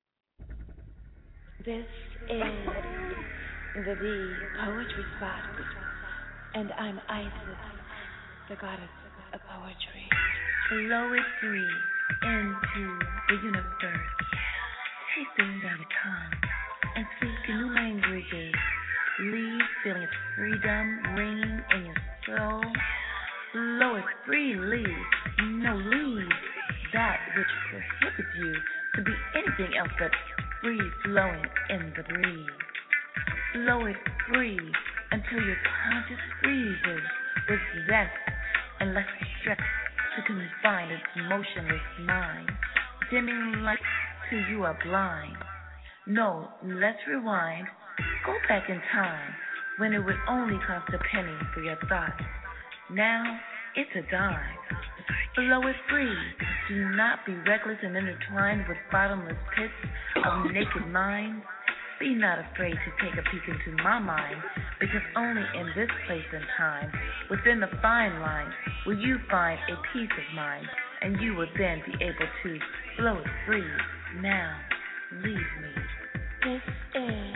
Speaker 8: This is the poetry spot, and I'm Isis, the goddess of poetry. Blow it free into the universe. Take things on your tongue and speak in new languages. Leave feeling of freedom ringing in your soul. Blow it freely. No, leave that which prohibits you to be anything else but free flowing in the breeze. Blow it free until your conscious freezes with zest and lets the stress to confine its motionless mind. Dimming light till you are blind. No, let's rewind. Go back in time when it would only cost a penny for your thoughts. Now it's a dime. Blow it free. Do not be reckless and intertwined with bottomless pits of naked minds. Be not afraid to take a peek into my mind, because only in this place and time, within the fine line, will you find a peace of mind, and you will then be able to blow it free. Now, leave me.
Speaker 9: This is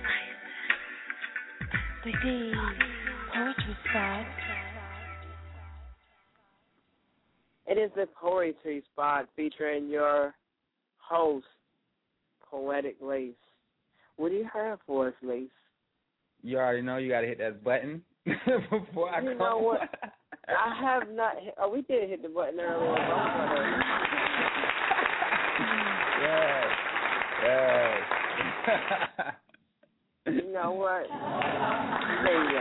Speaker 9: the D Poetry Spot.
Speaker 3: It is the Poetry Spot featuring your host, Poetic Lace. What do you have for us, Lace?
Speaker 4: You already know you got to hit that button before I come.
Speaker 3: You know what? I have not hit, we did hit the button earlier.
Speaker 4: Yes.
Speaker 3: You know what? There you go.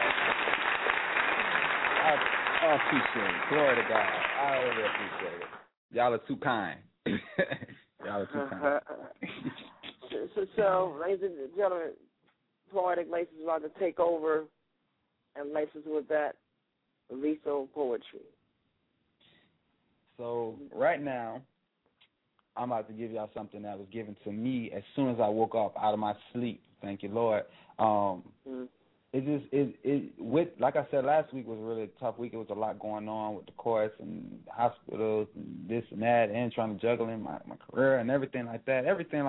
Speaker 4: I appreciate it. Glory to God. I really appreciate it. Y'all are too kind. Y'all are too kind.
Speaker 3: So, ladies and gentlemen, Poetic Lace is about to take over and lace us with that lethal poetry.
Speaker 4: So, right now, I'm about to give y'all something that was given to me as soon as I woke up out of my sleep. Thank you, Lord. Like I said, last week was a really tough week. It was a lot going on with the courts and hospitals and this and that, and trying to juggle in my career and everything like that.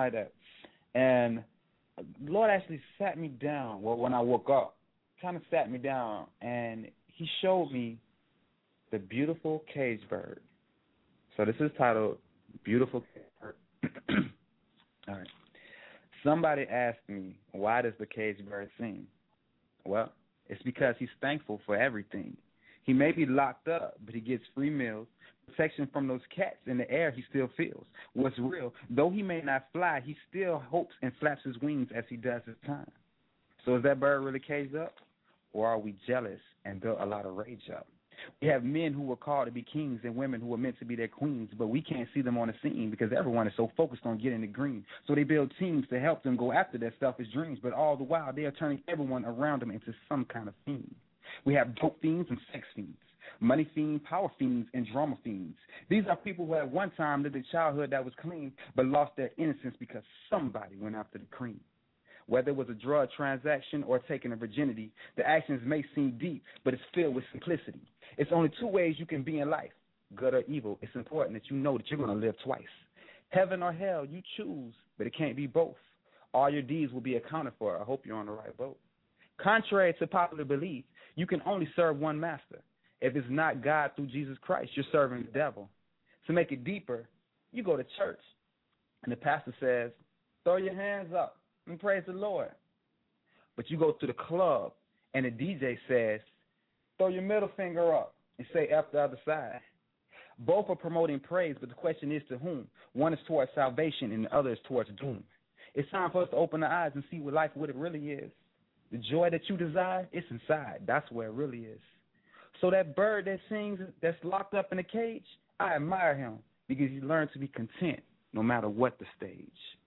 Speaker 4: And the Lord actually sat me down. Well, when I woke up, kind of sat me down, and He showed me the beautiful cage bird. So this is titled Beautiful Cage Bird. All right. Somebody asked me, why does the cage bird sing? Well, it's because he's thankful for everything. He may be locked up, but he gets free meals, protection from those cats in the air he still feels. What's real, though he may not fly, he still hopes and flaps his wings as he does his time. So is that bird really caged up? Or are we jealous and built a lot of rage up? We have men who were called to be kings and women who were meant to be their queens, but we can't see them on the scene because everyone is so focused on getting the green. So they build teams to help them go after their selfish dreams, but all the while they are turning everyone around them into some kind of fiend. We have dope fiends and sex fiends, money fiends, power fiends, and drama fiends. These are people who at one time lived a childhood that was clean, but lost their innocence because somebody went after the cream. Whether it was a drug transaction or taking a virginity, the actions may seem deep, but it's filled with simplicity. It's only two ways you can be in life, good or evil. It's important that you know that you're going to live twice. Heaven or hell, you choose, but it can't be both. All your deeds will be accounted for. I hope you're on the right boat. Contrary to popular belief, you can only serve one master. If it's not God through Jesus Christ, you're serving the devil. To make it deeper, you go to church, and the pastor says, throw your hands up and praise the Lord. But you go to the club, and the DJ says, throw your middle finger up and say F the other side. Both are promoting praise, but the question is to whom? One is towards salvation, and the other is towards doom. It's time for us to open our eyes and see what it really is. The joy that you desire, it's inside. That's where it really is. So that bird that sings, that's locked up in a cage, I admire him because he learned to be content no matter what the stage.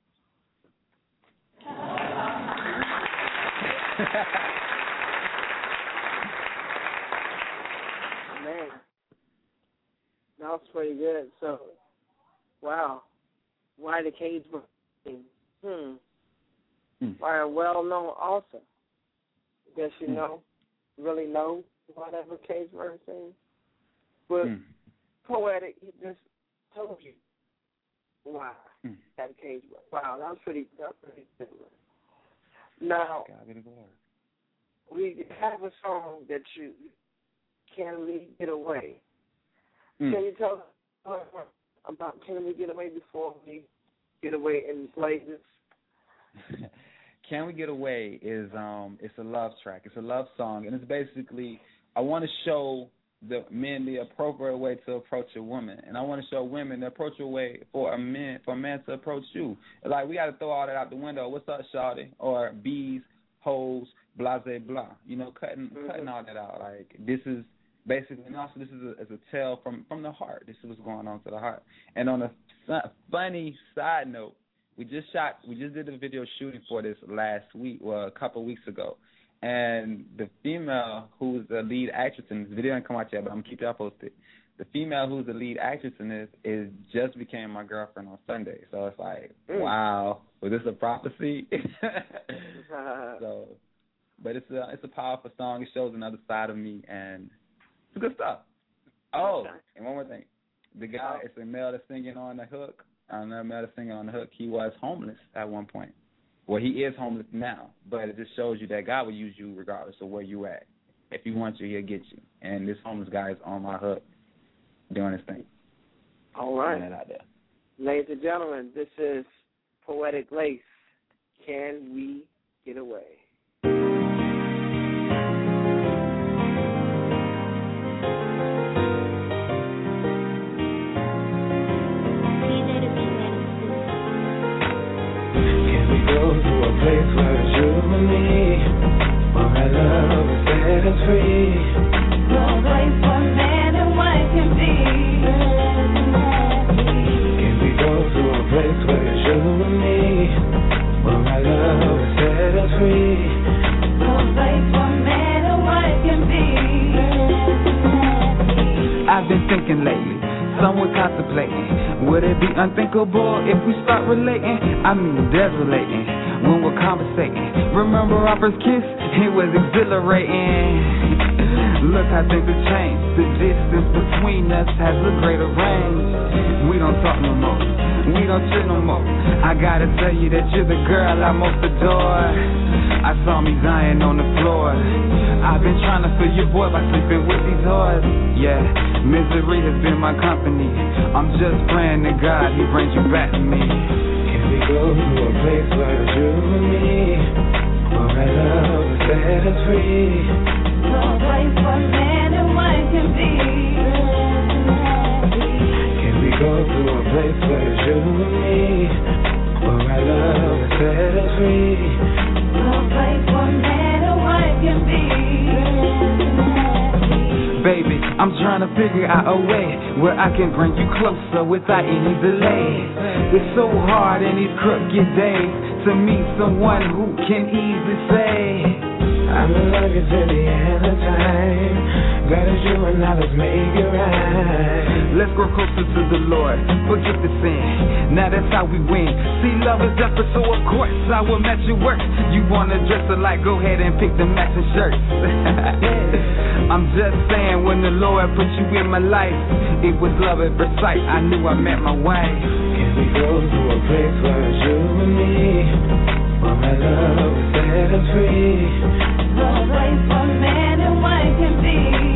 Speaker 3: Man, that was pretty good. So, wow. Why the cage bird? By a well-known author. Guess you really know whatever cage bird sings. But Poetic, he just told you why that cage bird. Wow, that was pretty similar. Now, we have a song that you Can We Get Away. Can you tell us about Can We Get Away before we get away and play this?
Speaker 4: Can We Get Away is it's a love track. It's a love song, and it's basically I want to show the men the appropriate way to approach a woman, and I want to show women the appropriate way for a man to approach you. Like we got to throw all that out the window. What's up, shawty? Or bees? hoes, blah, blah, blah. You know, cutting all that out. Like, this is basically, and also this is a tale from the heart. This is what's going on to the heart. And on a funny side note, we just did a video shooting for this last week, a couple of weeks ago. And the female who's the lead actress in this video didn't come out yet, but I'm going to keep y'all posted. The female who's the lead actress in this just became my girlfriend on Sunday. So it's like, wow, was this a prophecy? So, but it's a powerful song. It shows another side of me, and it's good stuff. Oh, and one more thing. The guy, it's a male that's singing on the hook. Another male that's singing on the hook. He was homeless at one point. Well, he is homeless now, but it just shows you that God will use you regardless of where you at. If he wants you, he'll get you. And this homeless guy is on my hook doing his thing.
Speaker 3: All right.
Speaker 4: Out there.
Speaker 3: Ladies and gentlemen, this is Poetic Lace. Can we get away?
Speaker 10: Place where it's you and me, where our love is set us free. No place where man and wife can be. Can we go to a place where it's you and me, where our love is set us free? No place where man and wife can be.
Speaker 11: I've been thinking lately, somewhat contemplating. Would it be unthinkable if we start relating? I mean, desolating. When we're conversating, remember our first kiss? It was exhilarating. Look how things have changed. The distance between us has a greater range. We don't talk no more. We don't chill no more. I gotta tell you that you're the girl I most adore. I saw me dying on the floor. I've been trying to fill your void by sleeping with these whores. Yeah, misery has been my company. I'm just praying to God He brings you back to me.
Speaker 10: We go to a place where it's you and me, where our love is set us free. No place where man and wife can be. Can we go to a place where it's you and me, where our love is set us free? No place where man and wife can be.
Speaker 11: Baby, I'm trying to figure out a way where I can bring you closer without any delay. It's so hard in these crooked days to meet someone who can easily say,
Speaker 10: I'm in love you till the end of time. Glad it's you and now let's make it right.
Speaker 11: Let's grow closer to the Lord, forget the sin. Now that's how we win. See, love is effort, so of course I will match your work. You wanna dress alike, go ahead and pick the matching shirts. I'm just saying, when the Lord put you in my life, it was love at first sight. I knew I met my wife.
Speaker 10: Can we go to a place where it's you and me, where my love is set us free? No place where man and wife can be.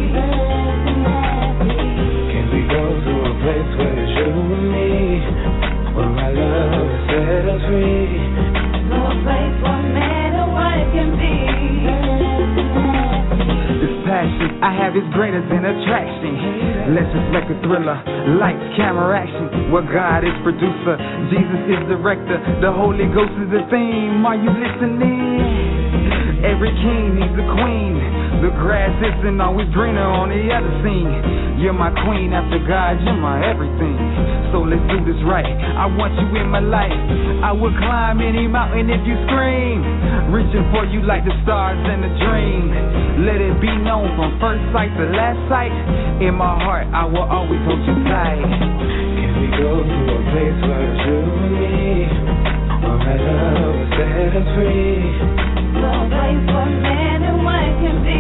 Speaker 10: Can we go to a place where it's you and me, where my love is set us free? No place where man and wife can be.
Speaker 11: Passion I have is greater than attraction. Let's just make a thriller, lights, camera, action. Where God is producer, Jesus is director, the Holy Ghost is the theme. Are you listening? Every king needs a queen. The grass isn't always greener on the other scene. You're my queen after God, you're my everything. So let's do this right. I want you in my life. I will climb any mountain if you scream. Reaching for you like the stars in a dream. Let it be known from first sight to last sight. In my heart, I will always hold you tight.
Speaker 10: Can we go to a place where it's you and me, where my love will set us free? No place where man and wife can be.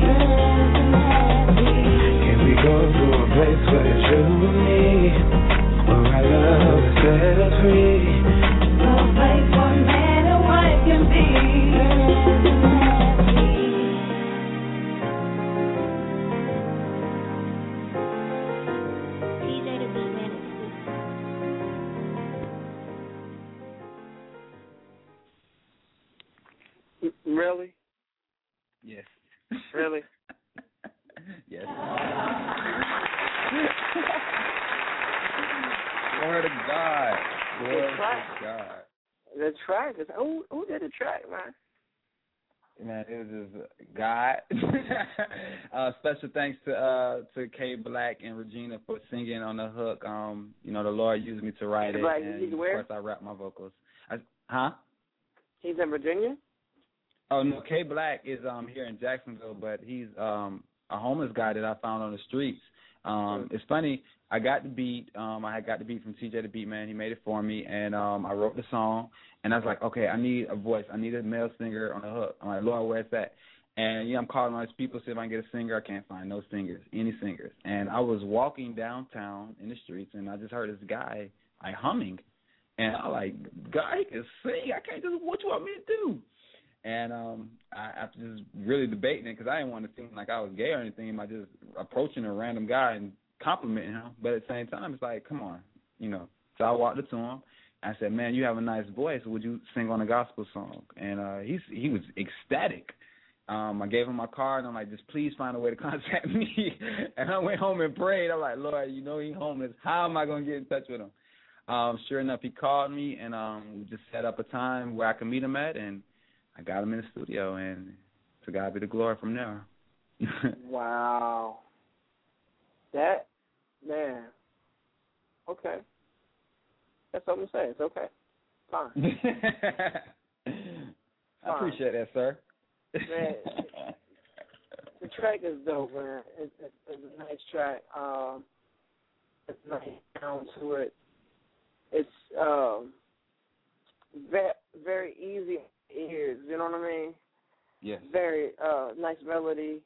Speaker 10: Can we go to a place where it's you and me, where my love will set us free? No place where man and wife can be.
Speaker 3: Really?
Speaker 4: Yes.
Speaker 3: Really?
Speaker 4: Yes. Glory to God. Glory to God.
Speaker 3: The track is who did the track, man?
Speaker 4: Man, it was just God. Special thanks to K Black and Regina for singing on the hook. The Lord used me to write it, and of course I rap my vocals.
Speaker 3: He's in Virginia?
Speaker 4: Oh no, K Black is here in Jacksonville, but he's a homeless guy that I found on the streets. It's funny. I got the beat. I had got the beat from TJ the Beat Man. He made it for me, and I wrote the song. And I was like, okay, I need a voice. I need a male singer on the hook. I'm like, Lord, where's that? And I'm calling all these people, see if I can get a singer. I can't find no singers, any singers. And I was walking downtown in the streets, and I just heard this guy humming. And I'm like, God, he can sing. I can't just, what you want me to do? And after just really debating it, because I didn't want to seem like I was gay or anything, by just approaching a random guy and complimenting him. But at the same time, it's like, come on, So I walked up to him. I said, man, you have a nice voice. Would you sing on a gospel song? And he was ecstatic. I gave him my card, and I'm like, just please find a way to contact me. And I went home and prayed. I'm like, Lord, he's homeless. How am I going to get in touch with him? Sure enough, he called me, and we just set up a time where I could meet him at, and I got him in the studio, and to God be the glory from there.
Speaker 3: Wow. That, man. Okay. That's what I'm saying. It's okay. Fine.
Speaker 4: I appreciate that, sir.
Speaker 3: Man, the track is dope, man. It's a nice track. It's nice down to it. It's very easy ears. You know what I mean?
Speaker 4: Yes.
Speaker 3: Very nice melody.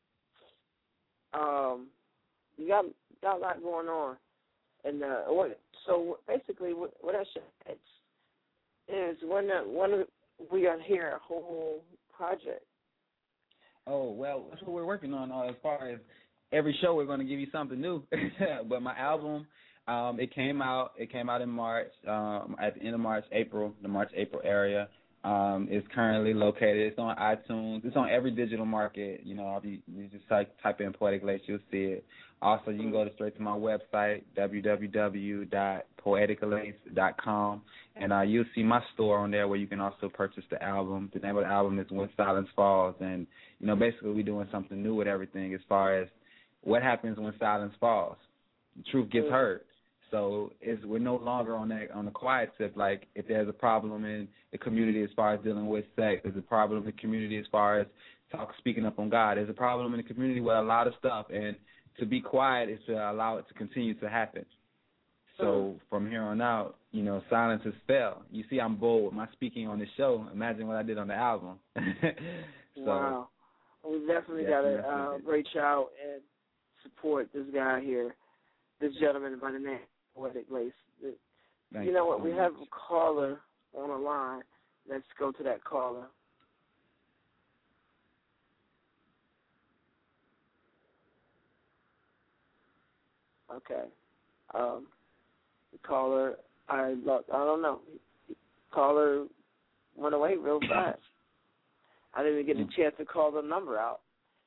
Speaker 3: You got a lot going on, and so basically what that shit is when we are here a whole project.
Speaker 4: Oh well, that's what we're working on. As far as every show, we're going to give you something new. But my album, it came out in March, at the end of March, the March-April area. It's currently located. It's on iTunes. It's on every digital market. You just type in Poetic Lace, you'll see it. Also, you can go straight to my website, www.poeticlace.com, and you'll see my store on there where you can also purchase the album. The name of the album is When Silence Falls, and basically we're doing something new with everything as far as what happens when silence falls. The truth gets heard. So we're no longer on the quiet tip. Like if there's a problem in the community as far as dealing with sex, there's a problem in the community as far as speaking up on God. There's a problem in the community with a lot of stuff, and to be quiet is to allow it to continue to happen. So from here on out, silence is fell. You see, I'm bold with my speaking on the show. Imagine what I did on the album.
Speaker 3: Wow. We definitely got to reach out and support this guy here, this gentleman by the name of Poetic Lace. You know what? We have a caller on the line. Let's go to that caller. Okay. The caller, I don't know. The caller went away real fast. I didn't even get a chance to call the number out.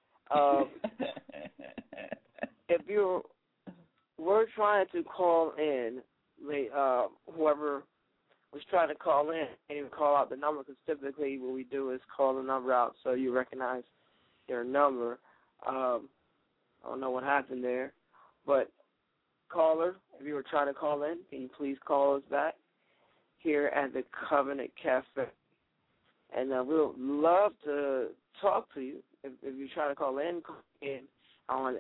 Speaker 3: If you were trying to call in, whoever was trying to call in, can't even call out the number, because typically what we do is call the number out so you recognize their number. I don't know what happened there, but caller, if you were trying to call in, can you please call us back here at the Covenant Cafe? And we'll love to talk to you. If you try to call in on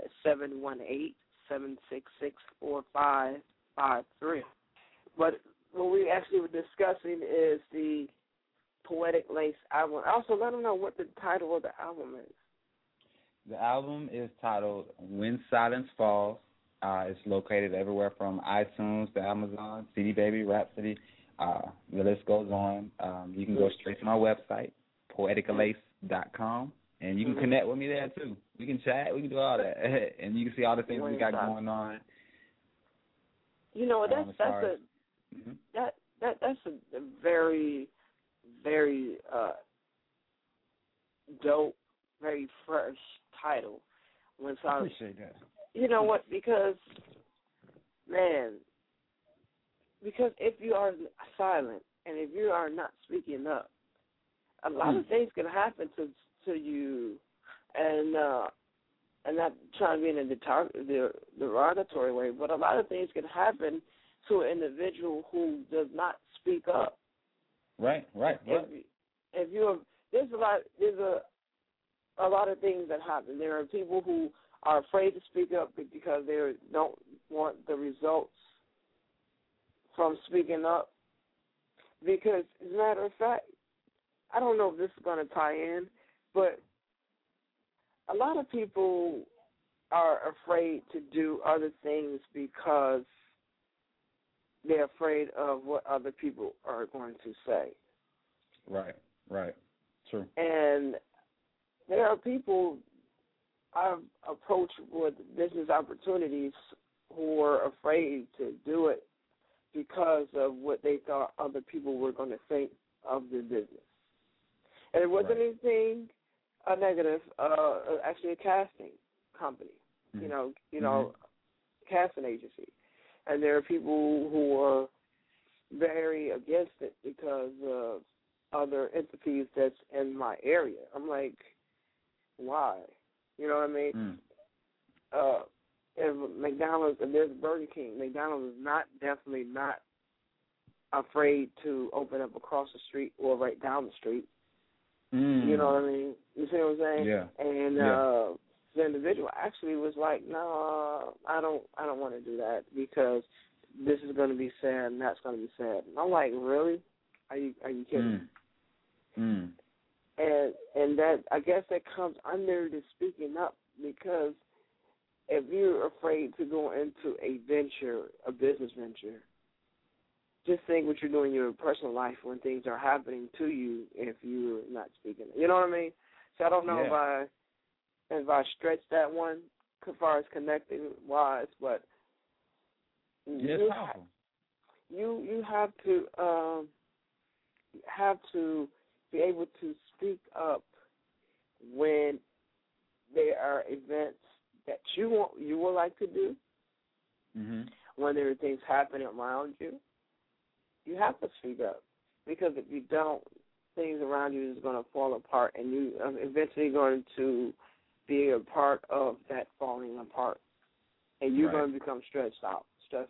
Speaker 3: 718-766-4553. But what we actually were discussing is the Poetic Lace album. Also, let them know what the title of the album is.
Speaker 4: The album is titled When Silence Falls. It's located everywhere from iTunes to Amazon, CD Baby, Rhapsody. The list goes on. You can go straight to my website, poeticlace.com, and you can connect with me there too. We can chat. We can do all that, and you can see all the things we got going on.
Speaker 3: That's a very, very dope, very fresh title. When
Speaker 4: I appreciate that.
Speaker 3: You know what? Because if you are silent and if you are not speaking up, a lot of things can happen to you, and I'm not trying to be in a derogatory way, but a lot of things can happen to an individual who does not speak up.
Speaker 4: Right.
Speaker 3: If you're, there's a lot of things that happen. There are people who are afraid to speak up because they don't want the results from speaking up. Because, as a matter of fact, I don't know if this is going to tie in, but a lot of people are afraid to do other things because they're afraid of what other people are going to say.
Speaker 4: Right. True.
Speaker 3: And there are people I've approached with business opportunities who are afraid to do it because of what they thought other people were going to think of the business. And it wasn't anything negative. Actually, a casting company, casting agency, and there are people who are very against it because of other entities that's in my area. I'm like, why? You know what I mean? If McDonald's, and there's Burger King, McDonald's is definitely not afraid to open up across the street or right down the street. You know what I mean? You see what I'm saying?
Speaker 4: Yeah.
Speaker 3: And the individual actually was like, no, I don't want to do that because this is going to be sad and that's going to be sad. And I'm like, really? Are you kidding? And that, I guess that comes under the speaking up, because if you're afraid to go into a venture, a business venture, just think what you're doing in your personal life when things are happening to you if you're not speaking. You know what I mean? So I don't know if I stretch that one as far as connecting wise, but you have to be able to speak up when there are events that you would like to do. When there are things happening around you, you have to speak up, because if you don't, things around you is going to fall apart, and you are eventually going to be a part of that falling apart, and you're going to become stressed out.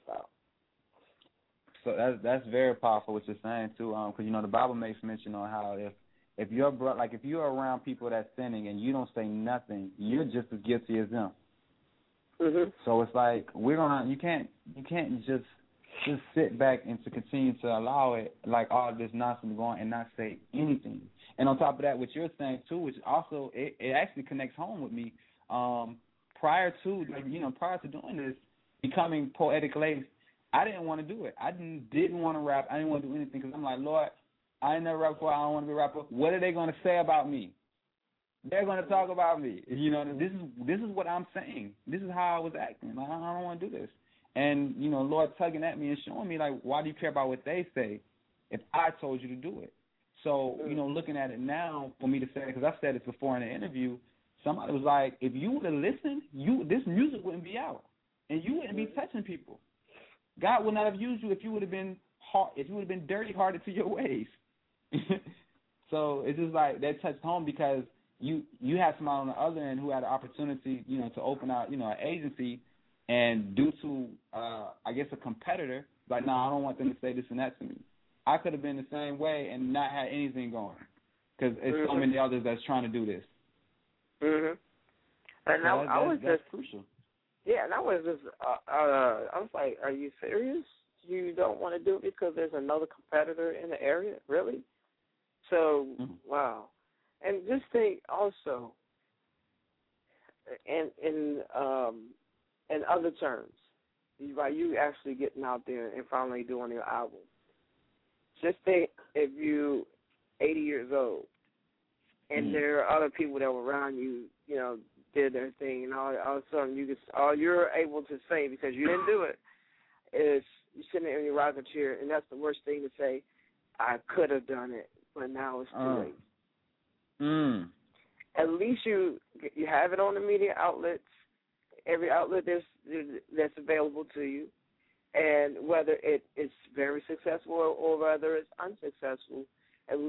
Speaker 4: So that's very powerful what you're saying too, because the Bible makes mention on how if you're around people that's sinning and you don't say nothing, you're just as guilty as them. So it's like you can't just sit back and to continue to allow it, like all this nonsense to go on and not say anything. And on top of that, what you're saying too, which also it actually connects home with me. Prior to doing this, becoming Poetic Lace, I didn't want to do it. I didn't want to rap. I didn't want to do anything because I'm like, Lord, I ain't never rapped before. I don't want to be a rapper. What are they going to say about me? They're going to talk about me. This is what I'm saying. This is how I was acting. Like, I don't want to do this. And, Lord tugging at me and showing me, like, why do you care about what they say if I told you to do it? So, looking at it now, for me to say it, because I said this before in the interview, somebody was like, if you would have listened, this music wouldn't be out, and you wouldn't be touching people. God would not have used you if you would have been dirty-hearted to your ways. So it's just like that touched home, because you had somebody on the other end who had the opportunity, to open out, an agency, and due to, I guess, a competitor, like, no, I don't want them to say this and that to me. I could have been the same way and not had anything going, because there's so many others that's trying to do this.
Speaker 3: And
Speaker 4: that's crucial.
Speaker 3: Yeah, and I was like, are you serious? You don't want to do it because there's another competitor in the area? Really? So, wow. And just think also, in other terms, by you actually getting out there and finally doing your album, just think if you 80 years old and there are other people that were around you, did their thing, and all of a sudden all you're able to say, because you didn't do it, is you're sitting there in your rocking chair, and that's the worst thing to say. I could have done it, but now it's too late. At least you have it on the media outlets, every outlet that's available to you, and whether it's very successful or whether it's unsuccessful, at least you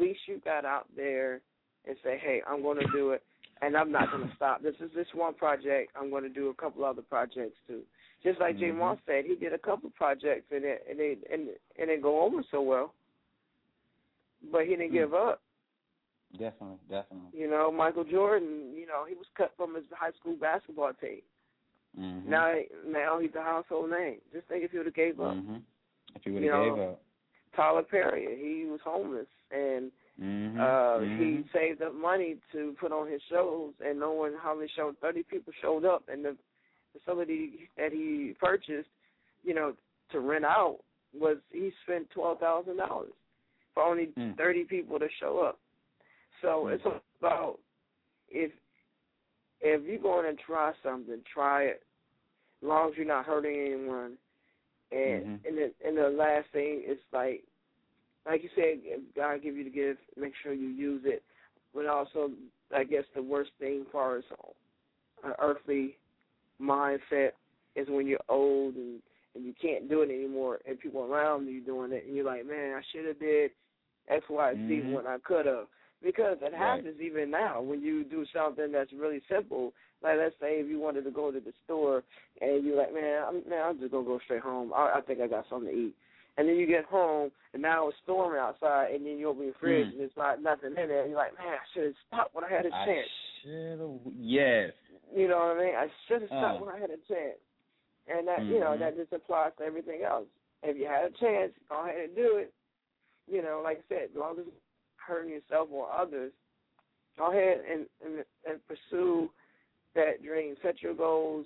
Speaker 3: got out there and say, hey, I'm going to do it, and I'm not going to stop. This is this one project. I'm going to do a couple other projects too. Just like Jay Moss said, he did a couple projects and it didn't go over so well, but he didn't give up.
Speaker 4: Definitely.
Speaker 3: You know, Michael Jordan, you know, he was cut from his high school basketball team. Now he's a household name. Just think if he would have gave up.
Speaker 4: If he would have gave up.
Speaker 3: Tyler Perry, he was homeless, and he saved up money to put on his shows, and no one hardly showed. 30 people showed up, and the facility that he purchased, you know, to rent out he spent $12,000 for only 30 people to show up. So it's about if you're going to try something, try it, as long as you're not hurting anyone. And the last thing is like you said, if God give you the gift, make sure you use it. But also, I guess the worst thing as far as an earthly mindset is when you're old and you can't do it anymore, and people around you doing it, and you're like, man, I should have did X, Y, Z when I could have. Because it happens even now when you do something that's really simple. Like, let's say if you wanted to go to the store and you're like, man, I'm just going to go straight home. I think I got something to eat. And then you get home, and now it's storming outside, and then you open your fridge, and there's not nothing in there. And you're like, man, I should have stopped when I had a chance.
Speaker 4: Yes.
Speaker 3: You know what I mean? I should have stopped when I had a chance. And that, you know, that just applies to everything else. If you had a chance, go ahead and do it. You know, like I said, as long as hurting yourself or others, go ahead and pursue that dream. Set your goals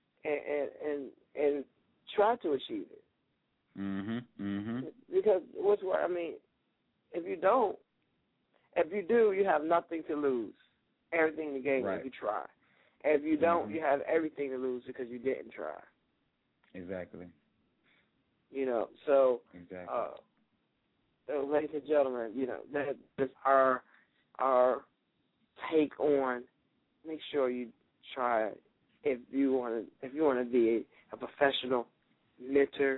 Speaker 3: and try to achieve it. Because if you do, you have nothing to lose. Everything to gain if you try. If you don't, you have everything to lose because you didn't try.
Speaker 4: Exactly.
Speaker 3: You know, so ladies and gentlemen, you know, that is our take on. Make sure you try it if you want to be a professional mentor,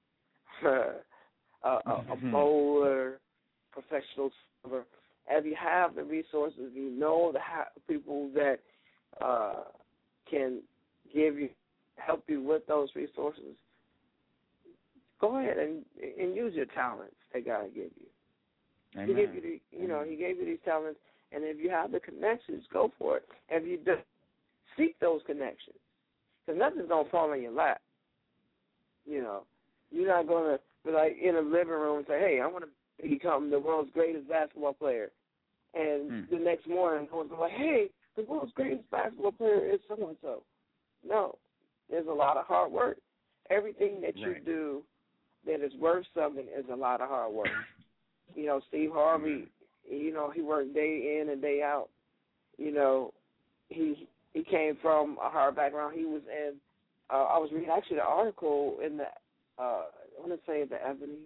Speaker 3: a bowler, professional server. If you have the resources, you know the people that can help you with those resources. Go ahead and use your talents that God gave you.
Speaker 4: Amen.
Speaker 3: He gave you He gave you these talents, and if you have the connections, go for it. If you do, seek those connections, because nothing's gonna fall in your lap. You know, you're not gonna be like in a living room and say, "Hey, I want to become the world's greatest basketball player," and the next morning, someone's going like, "Hey, the world's greatest basketball player is so and so." No, there's a lot of hard work. Everything that you do that is worth something is a lot of hard work. You know, Steve Harvey, you know, he worked day in and day out. You know, he came from a hard background. He was in, I was reading actually the article in the, I want to say the Ebony,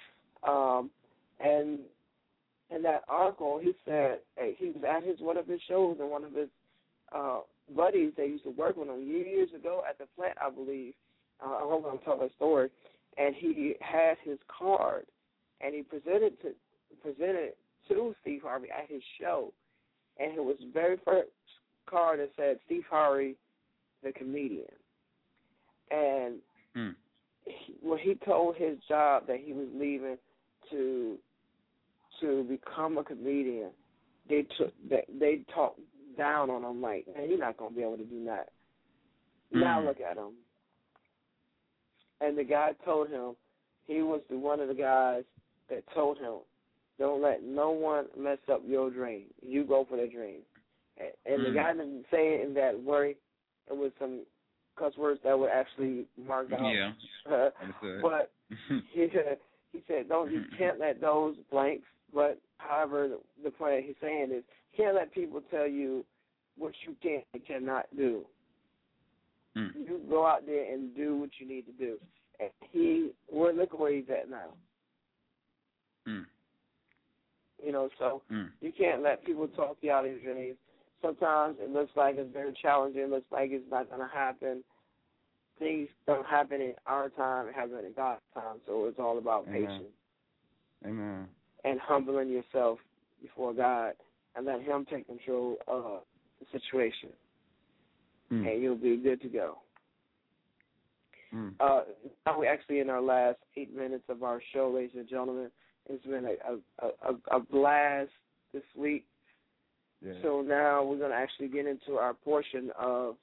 Speaker 3: and in that article he said he was at one of his shows, and one of his buddies that used to work with him years ago at the plant, I believe. I hope I'm telling a story. And he had his card, and he presented to Steve Harvey at his show, and it was the very first card that said Steve Harvey, the comedian. And when he told his job that he was leaving to become a comedian, they talked down on him like, man, you're not gonna be able to do that. Now look at him. And the guy told him, he was one of the guys that told him, don't let no one mess up your dream. You go for the dream. And the guy didn't say it in that way. It was some cuss words that were actually marked out.
Speaker 4: Yeah.
Speaker 3: But he said, you can't let those blanks. But however, the point he's saying is, you can't let people tell you what you can and cannot do. You go out there and do what you need to do. And look where he's at now. You know, so you can't let people talk you out of your dreams. Sometimes it looks like it's very challenging. It looks like it's not going to happen. Things don't happen in our time. It happens in God's time. So it's all about patience.
Speaker 4: Amen.
Speaker 3: And humbling yourself before God and let Him take control of the situation, and you'll be good to go. Now we're actually in our last 8 minutes of our show, ladies and gentlemen. It's been a blast this week. Yeah. So now we're going to actually get into our portion of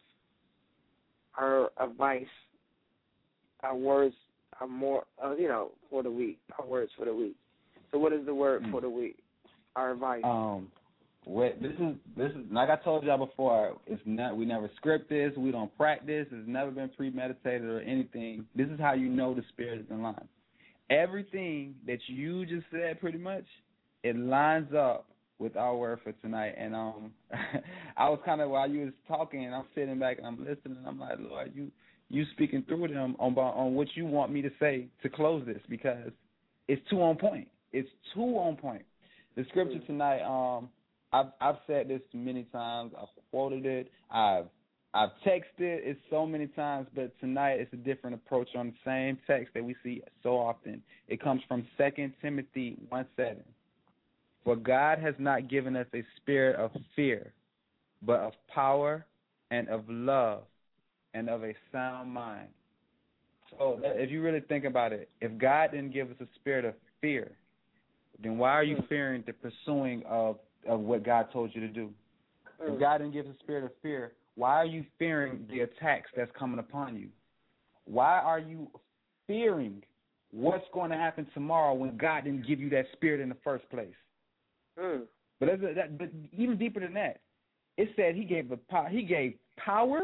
Speaker 3: our advice. Our words are more, for the week. Our words for the week. So what is the word for the week? Our advice.
Speaker 4: This is like I told y'all before. It's not. We never script this. We don't practice. It's never been premeditated or anything. This is how you know the spirit is in line. Everything that you just said, pretty much, it lines up with our word for tonight. And I was kind of, while you was talking, and I'm sitting back and I'm listening. And I'm like, Lord, you speaking through them on what you want me to say to close this, because it's too on point. It's too on point. The scripture tonight, I've said this many times. I've quoted it. I've texted it so many times, but tonight it's a different approach on the same text that we see so often. It comes from 2 Timothy 1:7. For God has not given us a spirit of fear, but of power and of love and of a sound mind. So if you really think about it, if God didn't give us a spirit of fear, then why are you fearing the pursuing of what God told you to do? If God didn't give us a spirit of fear, why are you fearing the attacks that's coming upon you? Why are you fearing what's going to happen tomorrow when God didn't give you that spirit in the first place? But even deeper than that, it said He gave power,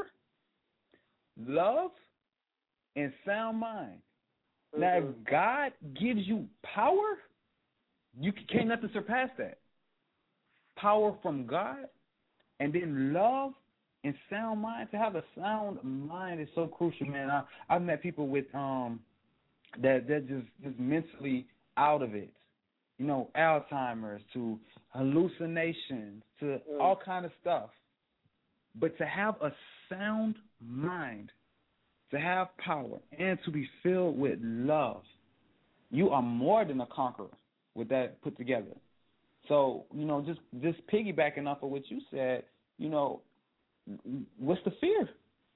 Speaker 4: love, and sound mind. Now, if God gives you power, you can't nothing surpass that. Power from God, and then love and sound mind. To have a sound mind is so crucial, man. I've met people with that just mentally out of it. Alzheimer's to hallucinations to all kind of stuff. But to have a sound mind, to have power, and to be filled with love, you are more than a conqueror with that put together. So, just piggybacking off of what you said, what's the fear?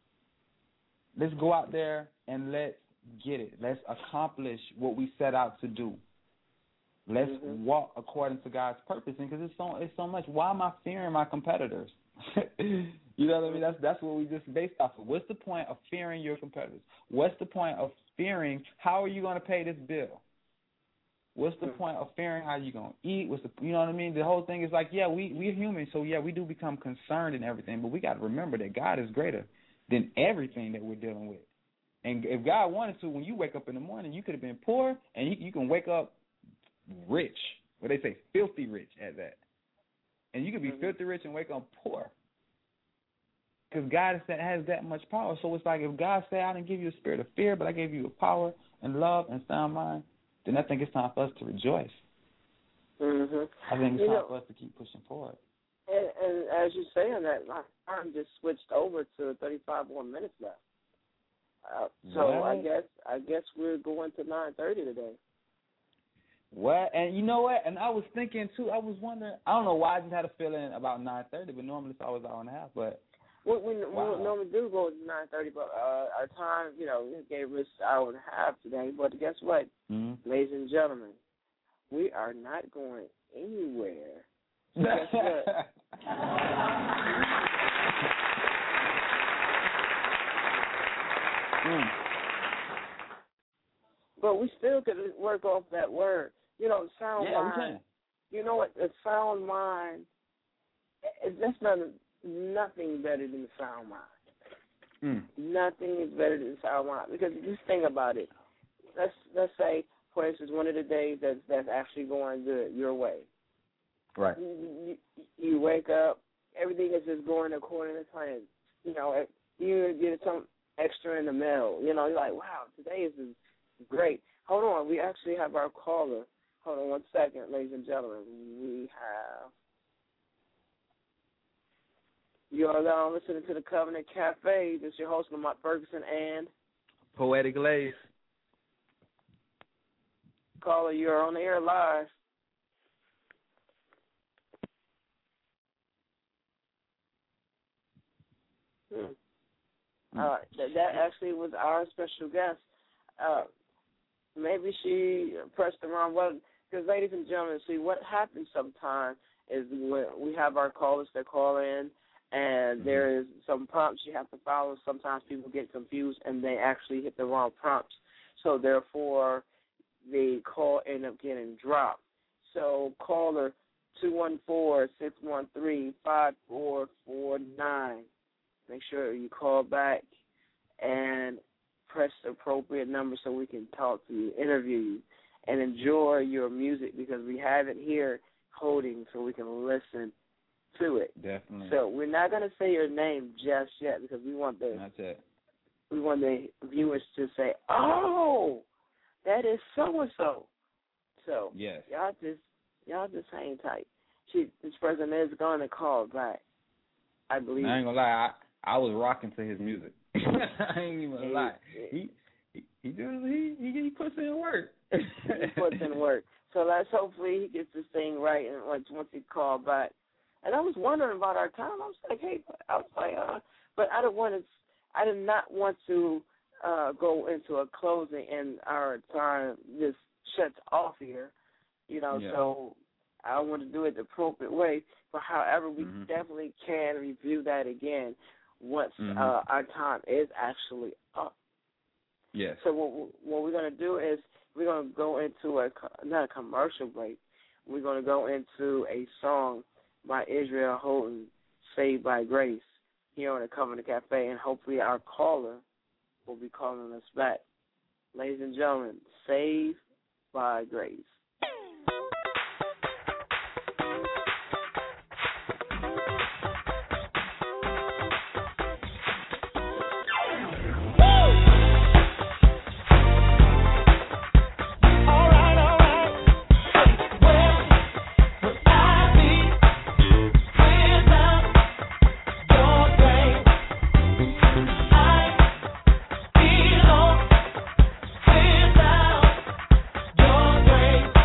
Speaker 4: Let's go out there and let's get it. Let's accomplish what we set out to do. Let's walk according to God's purpose. And because it's so much, why am I fearing my competitors? You know what I mean? That's what we just based off of. What's the point of fearing your competitors? What's the point of fearing how are you going to pay this bill? What's the point of fearing how you going to eat? You know what I mean? The whole thing is like, yeah, we're human, so yeah, we do become concerned in everything, but we got to remember that God is greater than everything that we're dealing with. And if God wanted to, when you wake up in the morning, you could have been poor, and you can wake up rich. What they say, filthy rich at that. And you could be filthy rich and wake up poor. Because God has that much power. So it's like if God said, I didn't give you a spirit of fear, but I gave you a power and love and sound mind, then I think it's time for us to rejoice. I think it's time for us to keep pushing forward.
Speaker 3: And as you're saying that, my time just switched over to 35 more minutes left. So I guess we're going to 9:30 today.
Speaker 4: What? And you know what? And I was thinking too. I was wondering. I don't know why I just had a feeling about 9:30, but normally it's always an hour and a half. But
Speaker 3: we normally do go to 9:30, but our time, gave us an hour and a half today. But guess what, ladies and gentlemen, we are not going anywhere. So guess what? But we still could work off that word. Sound mind. You know what? A sound mind, that's nothing better than the sound mind. Nothing is better than the sound mind. Because just think about it. Let's say, for instance, one of the days that's actually going good your way.
Speaker 4: Right.
Speaker 3: You wake up, everything is just going according to plan. You get some extra in the mail. You're like, wow, today is great. Hold on, we actually have our caller. Hold on 1 second, ladies and gentlemen. You are now listening to the Covenant Cafe. This is your host, Lamont Ferguson, and
Speaker 4: Poetic Lace.
Speaker 3: Caller, you're on the air live. That actually was our special guest. Maybe she pressed the wrong button. Because, ladies and gentlemen, see, what happens sometimes is when we have our callers that call in, and there is some prompts you have to follow. Sometimes people get confused, and they actually hit the wrong prompts. So, therefore, the call end up getting dropped. So, caller 214-613-5449. Make sure you call back and press the appropriate number so we can talk to you, interview you, and enjoy your music because we have it here holding so we can listen to it.
Speaker 4: Definitely.
Speaker 3: So we're not going to say your name just yet because we want the viewers to say, "Oh, that is so and so." So
Speaker 4: yes,
Speaker 3: y'all just hang tight. This person is going to call back. I believe.
Speaker 4: I ain't gonna lie, I was rocking to his music. I ain't even gonna lie. He puts in work.
Speaker 3: He puts in work. So let's hopefully he gets this thing right and once he called back. And I was wondering about our time. I was like, but I did not want to go into a closing and our time just shuts off here. So I want to do it the appropriate way. But however, we definitely can review that again once our time is actually up.
Speaker 4: Yes.
Speaker 3: So what we're going to do is we're going to go into not a commercial break. We're going to go into a song by Israel Houghton, Saved by Grace, here on the Covenant Cafe, and hopefully our caller will be calling us back. Ladies and gentlemen, Saved by Grace.
Speaker 6: Grace.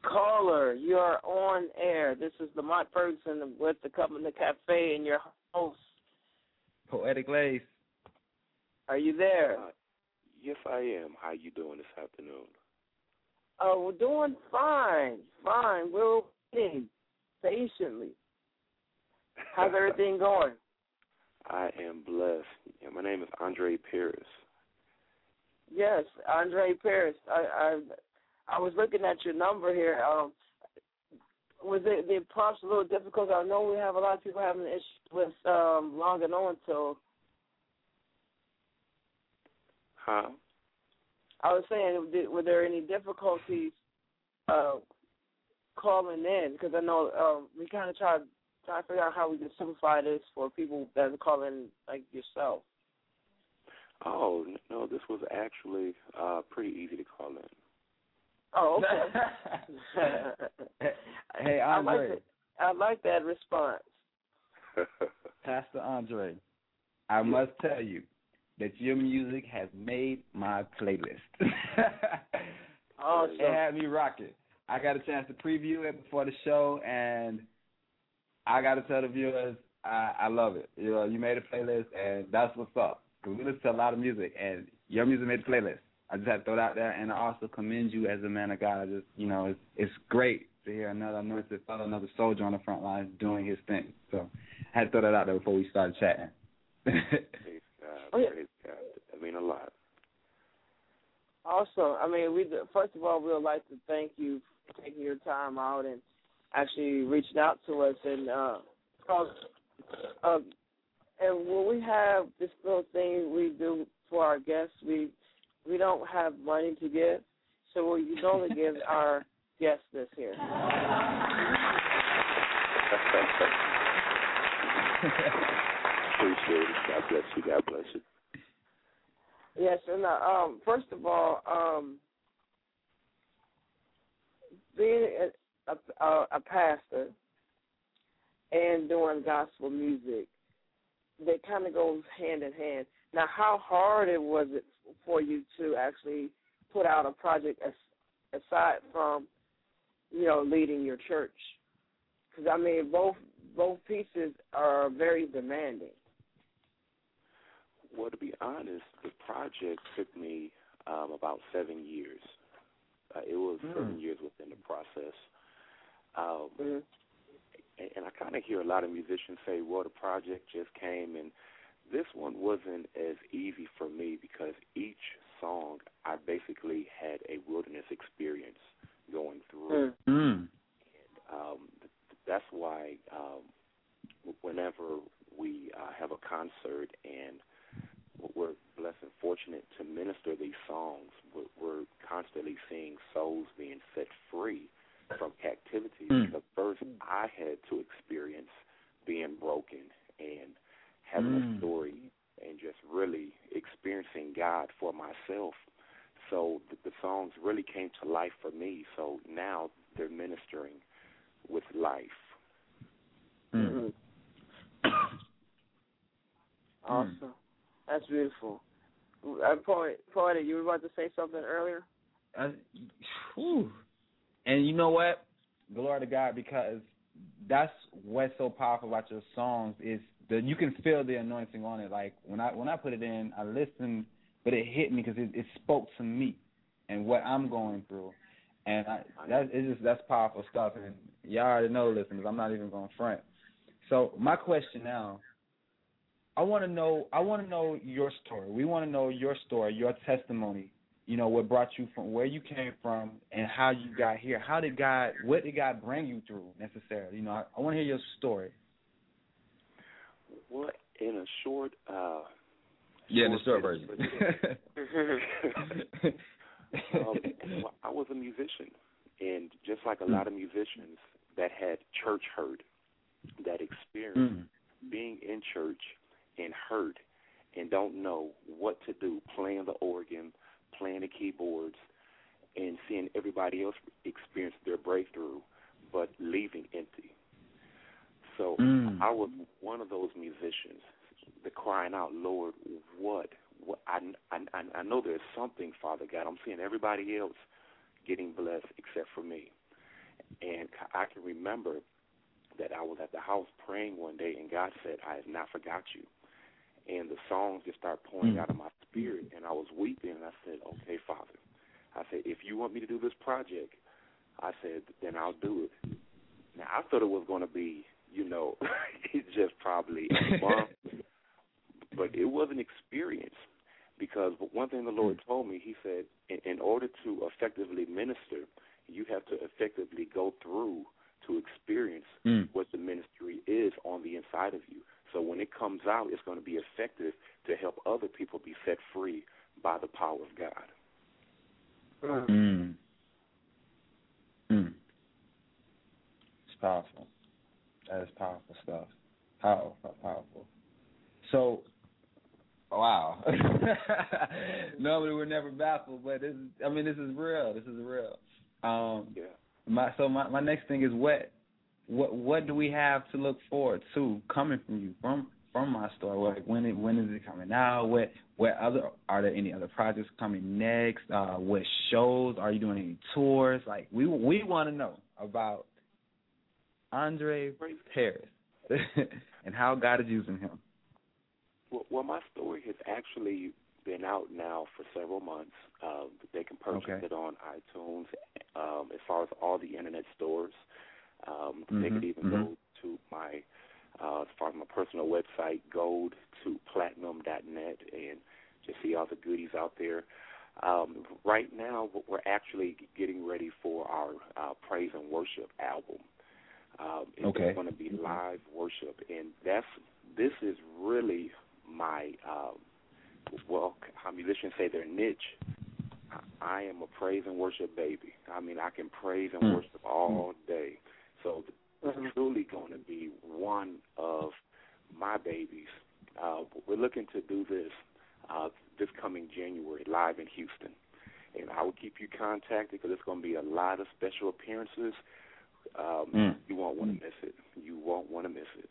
Speaker 3: Caller, you are on air. This is Lamont Ferguson with the Covenant Cafe and your host,
Speaker 4: Poetic Lace.
Speaker 3: Are you there?
Speaker 12: Yes, I am. How you doing this afternoon?
Speaker 3: Oh, we're doing fine. Fine. We're waiting patiently. How's everything going?
Speaker 12: I am blessed. Yeah, my name is Andre Paris.
Speaker 3: Yes, Andre Paris. I was looking at your number here. Was the prompts a little difficult? I know we have a lot of people having issues with logging on. So,
Speaker 12: huh?
Speaker 3: I was saying, were there any difficulties calling in? Because I know we kind of try to figure out how we can simplify this for people that are calling like yourself.
Speaker 12: Oh no, this was actually pretty easy to call in.
Speaker 3: Oh, okay.
Speaker 4: Hey, Andre.
Speaker 3: I like that response.
Speaker 4: Pastor Andre, I must tell you that your music has made my playlist.
Speaker 3: Awesome.
Speaker 4: It had me rocking. I got a chance to preview it before the show, and I got to tell the viewers, I love it. You know, you made a playlist, and that's what's up. Because we listen to a lot of music, and your music made the playlist. I just had to throw it out there, and I also commend you as a man of God. Just, you know, it's great to hear another anointed fellow, another soldier on the front lines doing his thing. So I had to throw that out there before we started chatting.
Speaker 12: Praise God. Praise God. I mean a lot.
Speaker 3: Awesome. I mean, first of all, we would like to thank you for taking your time out and actually reaching out to us. And and when we have this little thing we do for our guests, we don't have money to give, so we normally give our guests this here.
Speaker 12: Appreciate it. God bless you. God bless you.
Speaker 3: Yes, and first of all, being a pastor and doing gospel music, they kind of go hand in hand. Now, how hard was it for you to actually put out a project aside from, you know, leading your church? Because, I mean, both pieces are very demanding.
Speaker 12: Well, to be honest, the project took me about 7 years. It was 7 years within the process. And I kind of hear a lot of musicians say, well, the project just came, and this one wasn't as easy for me because each song I basically had a wilderness experience going through. And that's why whenever we have a concert and we're blessed and fortunate to minister these songs, we're constantly seeing souls being set free from captivity. Because first I had to experience being broken and having a story and just really experiencing God for myself. So the songs really came to life for me. So now they're ministering with life.
Speaker 3: Awesome. That's beautiful. Poetic, you were about to say something earlier?
Speaker 4: And you know what? Glory to God, because that's what's so powerful about your songs is that you can feel the anointing on it. Like when I put it in, I listened, but it hit me because it spoke to me and what I'm going through. And that's powerful stuff. And y'all already know, listeners, I'm not even going to front. So my question now, I want to know your story. We want to know your story, your testimony. You know, what brought you from where you came from and how you got here. What did God bring you through necessarily? You know, I want to hear your story.
Speaker 12: Well, in a short
Speaker 4: in the short version.
Speaker 12: I was a musician, and just like a lot of musicians that had church hurt, that experienced being in church and hurt and don't know what to do, playing the organ, playing the keyboards, and seeing everybody else experience their breakthrough, but leaving empty. So I was one of those musicians, the crying out, Lord, what? I know there's something, Father God. I'm seeing everybody else getting blessed except for me. And I can remember that I was at the house praying one day, and God said, I have not forgot you. And the songs just started pouring out of my spirit, and I was weeping, and I said, okay, Father. I said, if you want me to do this project, I said, then I'll do it. Now, I thought it was going to be, it's just probably a bump, but it was an experience, because one thing the Lord told me, he said, in order to effectively minister, you have to effectively go through to experience what the ministry is on the inside of you. So when it comes out, it's going to be effective to help other people be set free by the power of God.
Speaker 4: It's powerful. That is powerful stuff. Powerful. So, wow. Normally we're never baffled, but this is real. This is real. My next thing is what do we have to look forward to coming from you from My Story? Like when is it coming out? Are there any other projects coming next? What shows are you doing? Any tours? Like we want to know about Andre Paris and how God is using him.
Speaker 12: Well, My Story has actually been out now for several months. They can purchase it on iTunes, as far as all the internet stores. They could even go to my, as far as my personal website, goldtoplatinum.net, and just see all the goodies out there. Right now, we're actually getting ready for our praise and worship album. It's going to be live worship, and this is really my, how musicians say their niche. I am a praise and worship baby. I mean, I can praise and worship all day. So it's truly going to be one of my babies. We're looking to do this coming January live in Houston. And I will keep you contacted because it's going to be a lot of special appearances. You won't want to miss it. You won't want to miss it.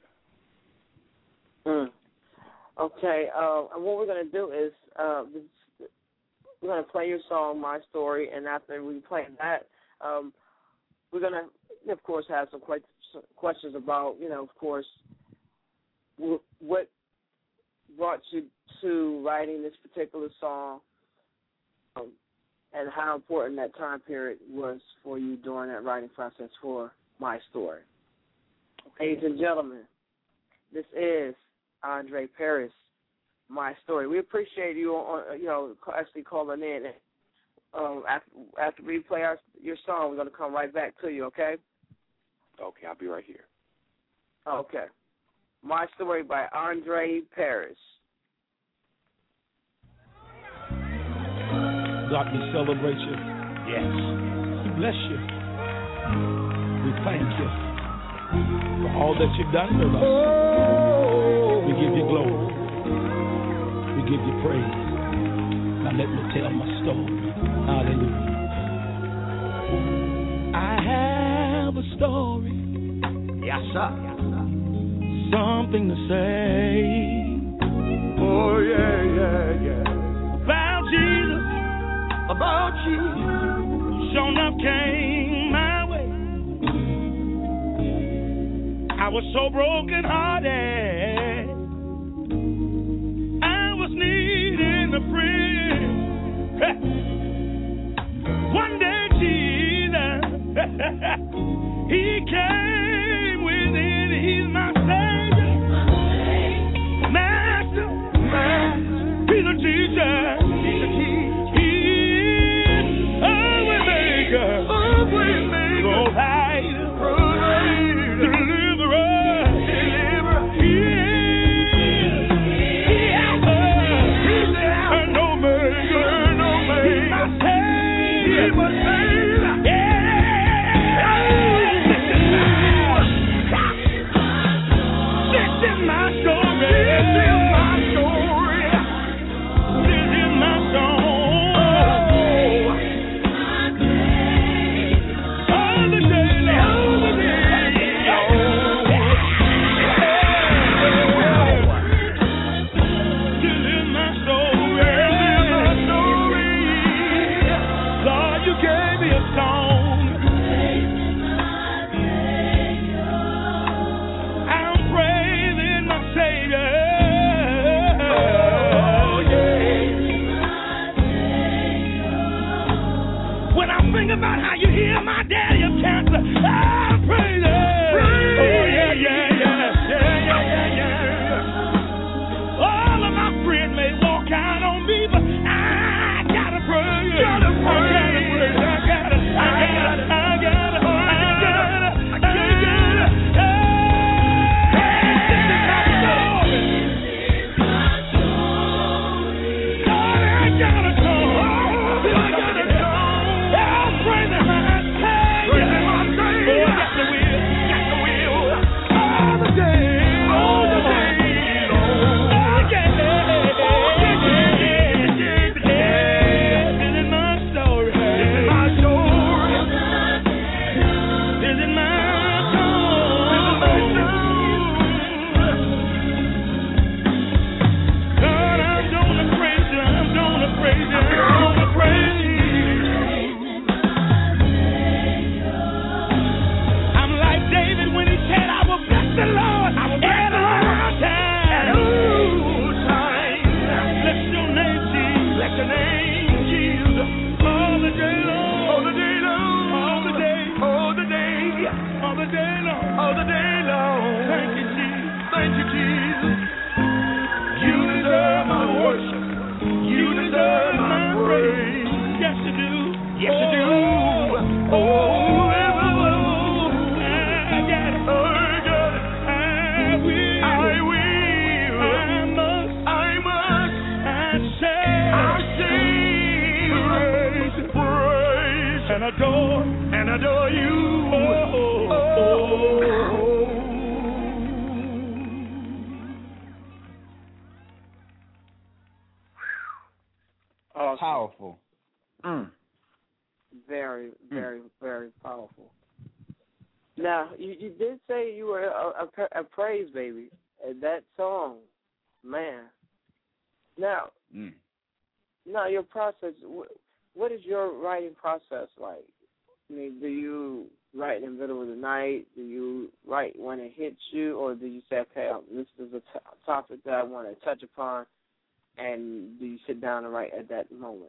Speaker 3: Okay. And what we're going to do is we're going to play your song, My Story, and after we play that, we're going to, of course, have some questions about, of course, what brought you to writing this particular song and how important that time period was for you during that writing process for My Story. Ladies and gentlemen, this is Andre Paris, My Story. We appreciate you, actually calling in. After we play your song, we're going to come right back to you, okay?
Speaker 12: Okay, I'll be right here.
Speaker 3: Okay. My Story by Andre Paris.
Speaker 13: God, we celebrate you. Yes. We bless you. We thank you for all that you've done for us. We give you glory. We give you praise. Now let me tell my story. Hallelujah. I have a story. Yes, sir. Something to say.
Speaker 7: Oh, yeah.
Speaker 13: About Jesus, sure enough came my way. I was so broken hearted, I was needing a friend. One day Jesus, he came within. He's my Savior, Master, he's a teacher.
Speaker 7: You gave
Speaker 13: about how you healed my daddy of cancer. Oh, praise it. Oh, yeah. All of my friends may walk out on me, but I gotta praise. I gotta adore you.
Speaker 3: Awesome.
Speaker 4: Powerful.
Speaker 3: Very, very, very powerful. Now, you did say you were a praise baby. That song, man. Now, now your process. What is your writing process like? I mean, do you write in the middle of the night? Do you write when it hits you, or do you say, okay, this is a topic that I want to touch upon, and do you sit down and write at that moment?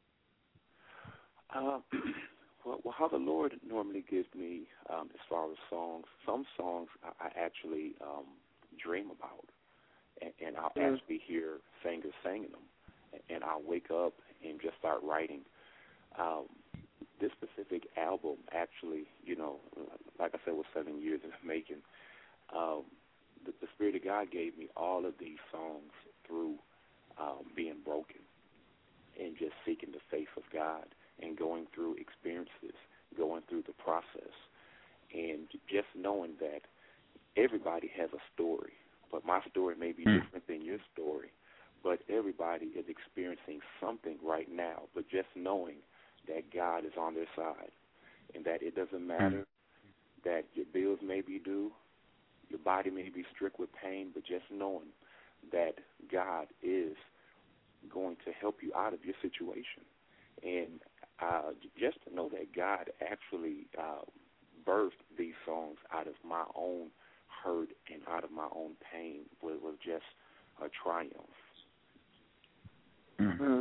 Speaker 12: Well, how the Lord normally gives me as far as songs, some songs I actually dream about, and I'll actually hear singers singing them, and I'll wake up and just start writing. This specific album, actually, like I said, was 7 years in the making. The Spirit of God gave me all of these songs through being broken and just seeking the face of God and going through experiences, going through the process, and just knowing that everybody has a story, but my story may be different than your story, but everybody is experiencing something right now, but just knowing that God is on their side and that it doesn't matter that your bills may be due, your body may be strict with pain, but just knowing that God is going to help you out of your situation. And just to know that God actually birthed these songs out of my own hurt and out of my own pain was just a triumph.
Speaker 3: Mm-hmm.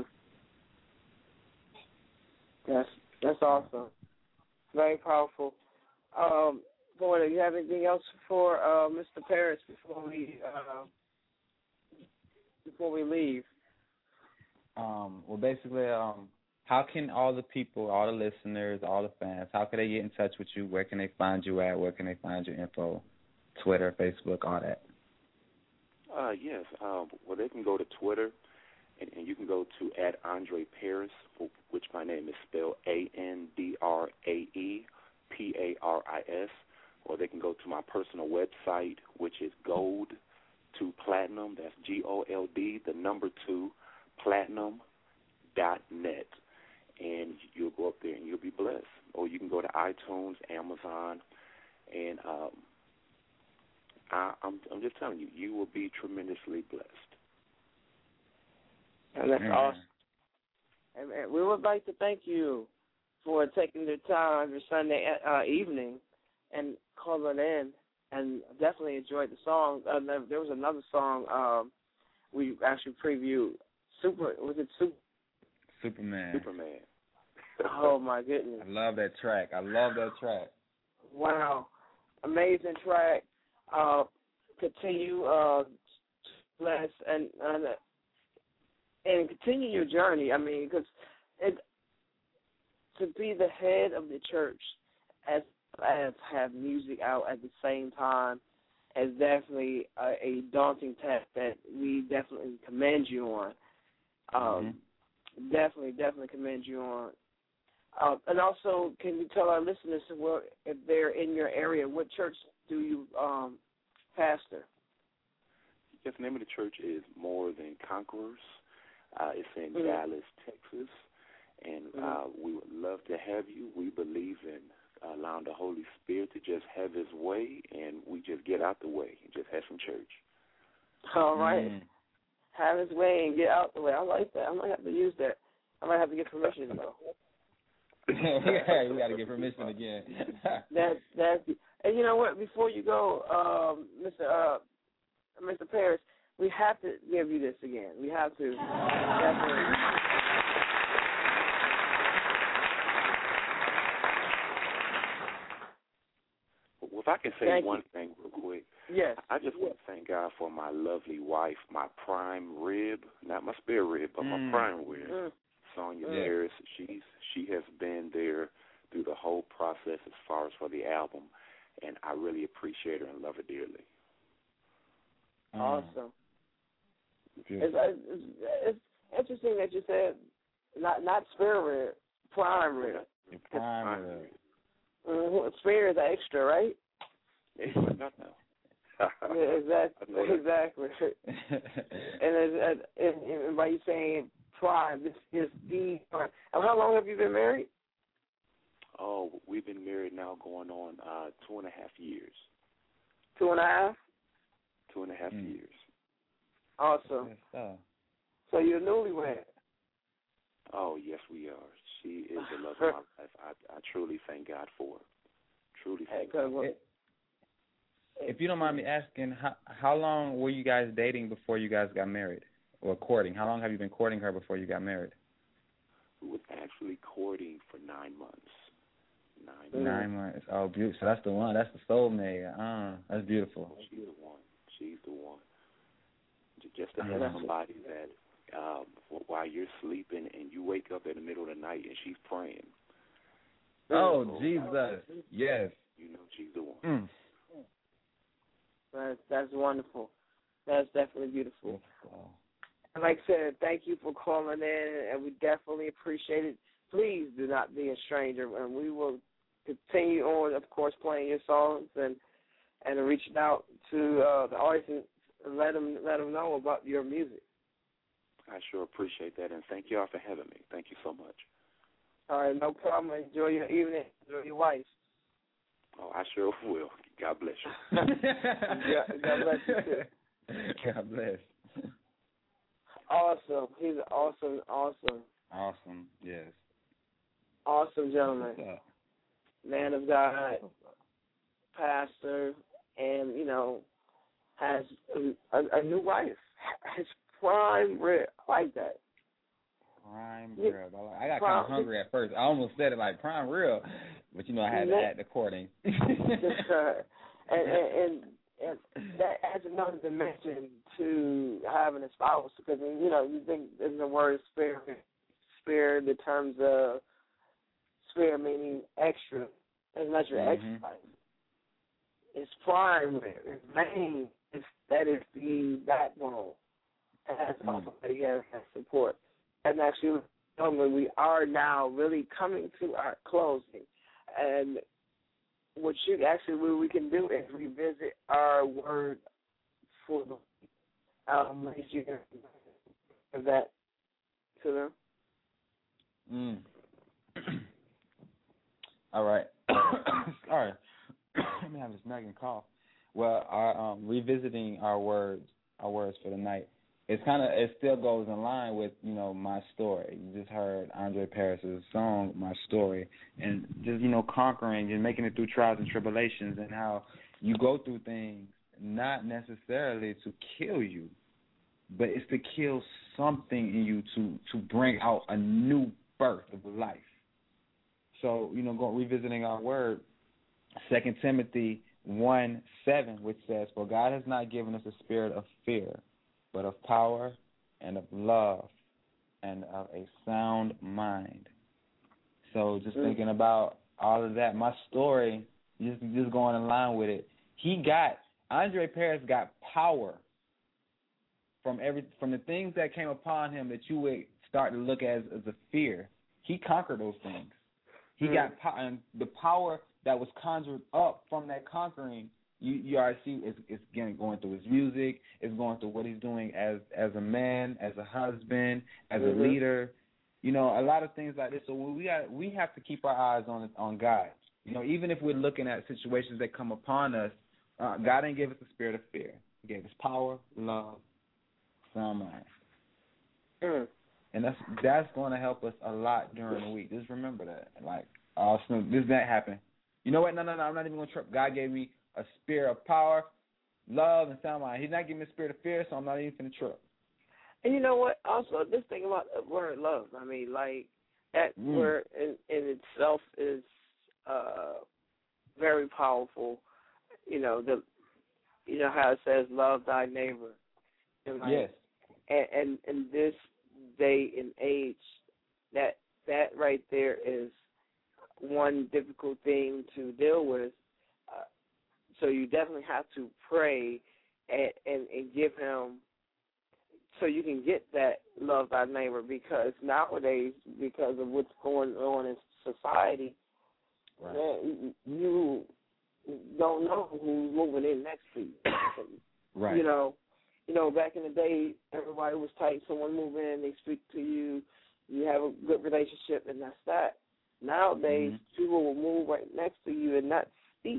Speaker 3: That's awesome. Very powerful. Boy, do you have anything else for Mr. Paris before we leave?
Speaker 4: Well, basically, how can all the people, all the listeners, all the fans, how can they get in touch with you? Where can they find you at? Where can they find your info? Twitter, Facebook, all that.
Speaker 12: Yes. Well, they can go to Twitter, and you can go to @Andre Paris, which my name is spelled ANDRAEPARIS, or they can go to my personal website, which is Gold to Platinum. That's GOLD, 2, platinum.net. And you'll go up there and you'll be blessed. Or you can go to iTunes, Amazon, and I'm just telling you, you will be tremendously blessed.
Speaker 3: And that's awesome. And we would like to thank you for taking the time your Sunday evening and calling in, and definitely enjoyed the song. There was another song we actually previewed. Superman.
Speaker 12: Superman.
Speaker 3: Oh my goodness!
Speaker 4: I love that track.
Speaker 3: Wow, amazing track. Continue, bless and continue your journey. I mean, because to be the head of the church as have music out at the same time is definitely a daunting task that we definitely commend you on. Definitely commend you on. And also, can you tell our listeners, well, if they're in your area, what church do you pastor?
Speaker 12: Yes, the name of the church is More Than Conquerors. It's in Dallas, Texas. And we would love to have you. We believe in allowing the Holy Spirit to just have His way, and we just get out the way and just have some church.
Speaker 3: All right. Have His way and get out the way. I like that. I might have to use that. I might have to get permission, though.
Speaker 4: Yeah, we got to get permission again.
Speaker 3: And you know what? Before you go, Mr. Paris, we have to give you this again. We have to. Definitely.
Speaker 12: Well, if I can say one thing real quick.
Speaker 3: Yes.
Speaker 12: I just want to thank God for my lovely wife, my prime rib, not my spare rib, but my prime rib, Sonia Harris. She has been there through the whole process as far as for the album, and I really appreciate her and love her dearly.
Speaker 3: Awesome. It's interesting that you said not spare rib, prime rib.
Speaker 4: Prime rib.
Speaker 3: Spare is extra, right?
Speaker 12: Yeah,
Speaker 3: exactly. and by you saying prime, this is the prime. And how long have you been married?
Speaker 12: Oh, we've been married now going on 2.5 years.
Speaker 3: 2.5?
Speaker 12: 2.5 years.
Speaker 3: Awesome. So you're newlywed.
Speaker 12: Oh, yes, we are. She is the love of my life. I truly thank God for her. Truly thank God.
Speaker 4: If you don't mind me asking, how long were you guys dating before you guys got married? Or courting? How long have you been courting her before you got married?
Speaker 12: We were actually courting for 9 months.
Speaker 4: 9 months. Oh, beautiful. So that's the one. That's the soulmate. That's beautiful.
Speaker 12: She's the one. Just to have somebody that while you're sleeping and you wake up in the middle of the night and she's praying.
Speaker 4: Oh, Jesus. Yes.
Speaker 12: You know she's the one.
Speaker 3: That's wonderful. That's definitely beautiful. And like I said, thank you for calling in, and we definitely appreciate it. Please do not be a stranger, and we will continue on, of course, playing your songs and reaching out to the artists and let them know about your music.
Speaker 12: I sure appreciate that, and thank you all for having me. Thank you so much.
Speaker 3: All right, no problem. Enjoy your evening. Enjoy your wife.
Speaker 12: Oh, I sure will. God bless you.
Speaker 3: God bless you, too.
Speaker 4: God bless.
Speaker 3: Awesome. He's awesome,
Speaker 4: yes.
Speaker 3: Awesome gentleman. Man of God, pastor, and, has a new wife. His prime rib. I like that.
Speaker 4: Prime rib. I got kind of hungry at first. I almost said it like prime rib, but I had to add the courting.
Speaker 3: And that adds another dimension to having a spouse, because you think in the word spirit, in terms of spirit meaning extra, as much as extra. It's prime, it's main. That is the backbone. And that's also that he has that support. And actually, we are now really coming to our closing, and what we can do is revisit our word for the last year. Give that to them.
Speaker 4: All right. Sorry. Let me have this nagging cough. Well, our revisiting our words for the night. It still goes in line with, my story. You just heard Andre Paris's song, My Story, and just, conquering and making it through trials and tribulations, and how you go through things not necessarily to kill you, but it's to kill something in you to bring out a new birth of life. So, revisiting our word, 2 Timothy 1:7, which says, "For God has not given us a spirit of fear, but of power and of love and of a sound mind." So just thinking about all of that, my story, just going in line with it, Andre Paris got power from the things that came upon him that you would start to look at as a fear. He conquered those things. He got and the power that was conjured up from that conquering. You already see it's going through his music. It's going through what he's doing as a man, as a husband, as a leader. A lot of things like this. So we have to keep our eyes on God. Even if we're looking at situations that come upon us, God didn't give us a spirit of fear. He gave us power, love, sound mind. And that's going to help us a lot during the week. Just remember that. Like, that happened. You know what? No, I'm not even going to trip. God gave me a spirit of power, love, and sound mind. He's not giving me a spirit of fear, so I'm not even going to trip.
Speaker 3: And you know what? Also, this thing about the word love, I mean, like, that word in itself is very powerful. How it says, "Love thy neighbor." And like,
Speaker 4: yes.
Speaker 3: And in this day and age, that right there is one difficult thing to deal with. So you definitely have to pray and give him, so you can get that love thy neighbor, because nowadays, because of what's going on in society, man, you don't know who's moving in next to you.
Speaker 4: Right.
Speaker 3: Back in the day, everybody was tight. Someone move in, they speak to you, you have a good relationship, and that's that. Nowadays, people will move right next to you and not speak.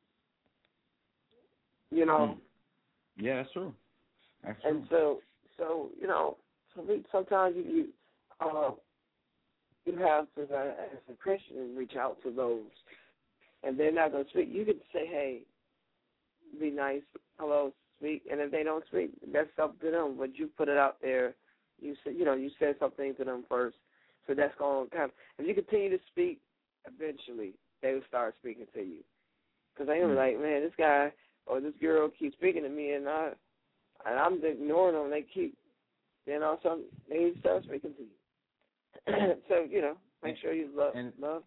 Speaker 4: Yeah, that's true.
Speaker 3: And so sometimes you have to, as a Christian, reach out to those, and they're not going to speak. You can say, "Hey, be nice, hello, speak," and if they don't speak, that's up to them. But you put it out there. You said something to them first, so that's going to kind of. If you continue to speak, eventually they will start speaking to you, because they were like, "Man, this guy or this girl keeps speaking to me, and I'm ignoring them. They keep, some they start speaking to you." So make sure you love.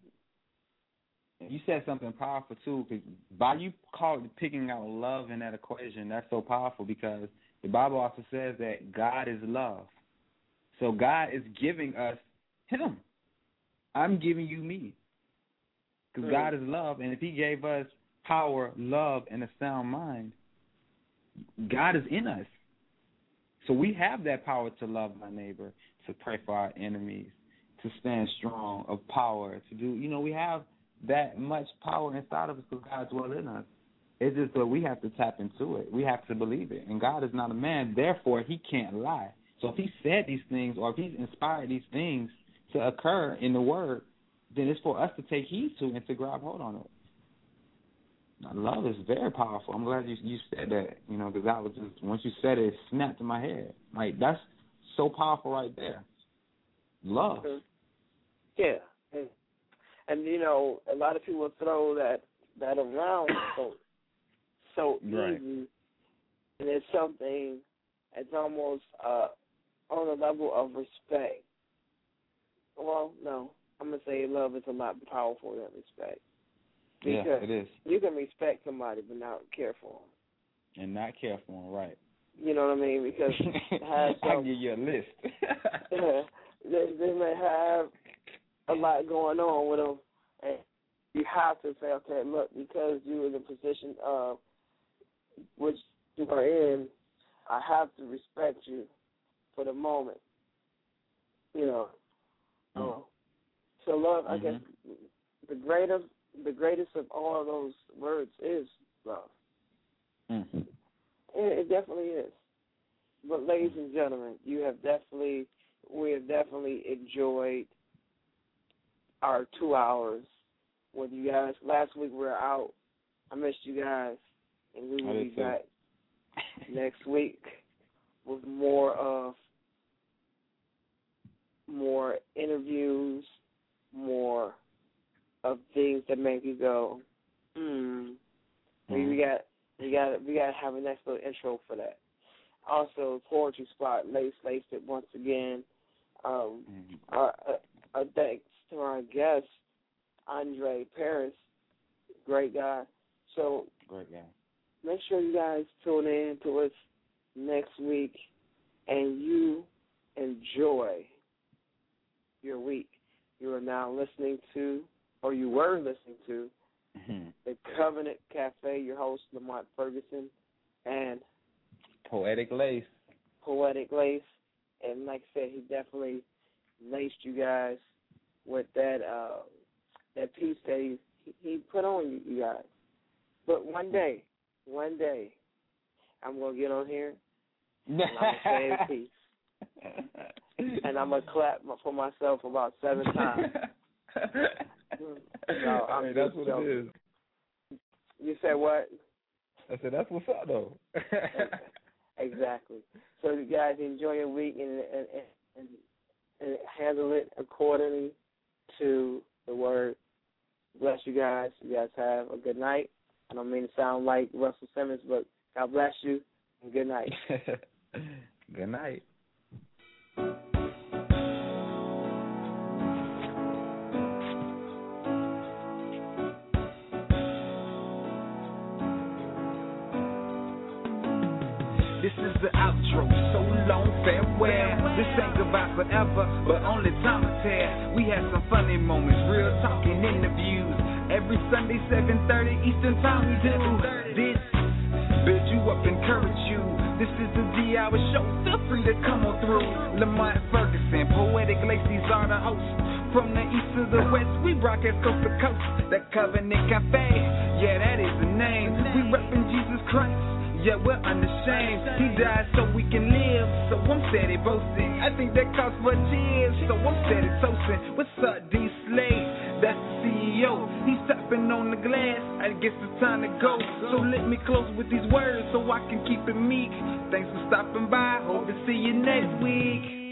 Speaker 4: You said something powerful too, because by you picking out love in that equation, that's so powerful, because the Bible also says that God is love. So God is giving us Him. I'm giving you me, because God is love, and if He gave us power, love, and a sound mind, God is in us. So we have that power to love our neighbor, to pray for our enemies, to stand strong, of power, to do, we have that much power inside of us because God dwells in us. It's just that we have to tap into it. We have to believe it. And God is not a man, therefore He can't lie. So if He said these things, or if He's inspired these things to occur in the Word, then it's for us to take heed to and to grab hold on it. Now, love is very powerful. I'm glad you said that, because I was just, once you said it, it snapped in my head. Like, that's so powerful right there. Love.
Speaker 3: Yeah. And a lot of people throw that around so
Speaker 4: right.
Speaker 3: easy, and it's something, it's almost on a level of respect. Well, no, I'm going to say love is a lot powerful than respect. Because
Speaker 4: yeah, it is.
Speaker 3: You can respect somebody but not care for them.
Speaker 4: And not care for them, right.
Speaker 3: You know what I mean? Because
Speaker 4: I'll give you a list.
Speaker 3: they may have a lot going on with them, and you have to say, okay, look, because you're in the position of which you are in, I have to respect you for the moment. So love, I guess, the greatest of all of those words is love. It definitely is. But ladies and gentlemen, we have definitely enjoyed our 2 hours with you guys. Last week we were out. I missed you guys, and we will be back next week with more interviews, more of things that make you go, We gotta have a next little intro for that. Also, Poetry Spot, laced it once again. Thanks to our guest, Andre Paris, great guy. So,
Speaker 4: great guy.
Speaker 3: Make sure you guys tune in to us next week, and you enjoy your week. You are now listening to, or you were listening to, the Covenant Cafe. Your host, Lamont Ferguson, and
Speaker 4: Poetic Lace.
Speaker 3: And like I said, he definitely laced you guys with that piece that he put on you guys. But one day, I'm going to get on here, and I'm going to say a piece. And I'm going to clap for myself about 7 times.
Speaker 4: No, that's what it is.
Speaker 3: You said what?
Speaker 4: I said, that's what's up, though.
Speaker 3: Exactly. So you guys enjoy your week and handle it accordingly to the word. Bless you guys. You guys have a good night. I don't mean to sound like Russell Simmons, but God bless you and good night.
Speaker 4: Good night.
Speaker 11: This is the outro, so long, farewell. This ain't goodbye forever, but only time will tell. We had some funny moments, real talking interviews. Every Sunday, 7:30 Eastern time we do this. Build you up, encourage you. This is the D-Hour show, feel free to come on through. Lamont Ferguson, Poetic Laces are the hosts. From the east to the west, we broadcast coast to coast. The Covenant Cafe, yeah, that is the name. We reppin' Jesus Christ. Yeah, we're unashamed. He died so we can live. So I'm steady boasting. I think that calls for cheers. So I'm steady toasting. What's up, D Slade? That's the CEO. He's tapping on the glass. I guess it's time to go. So let me close with these words so I can keep it meek. Thanks for stopping by. Hope to see you next week.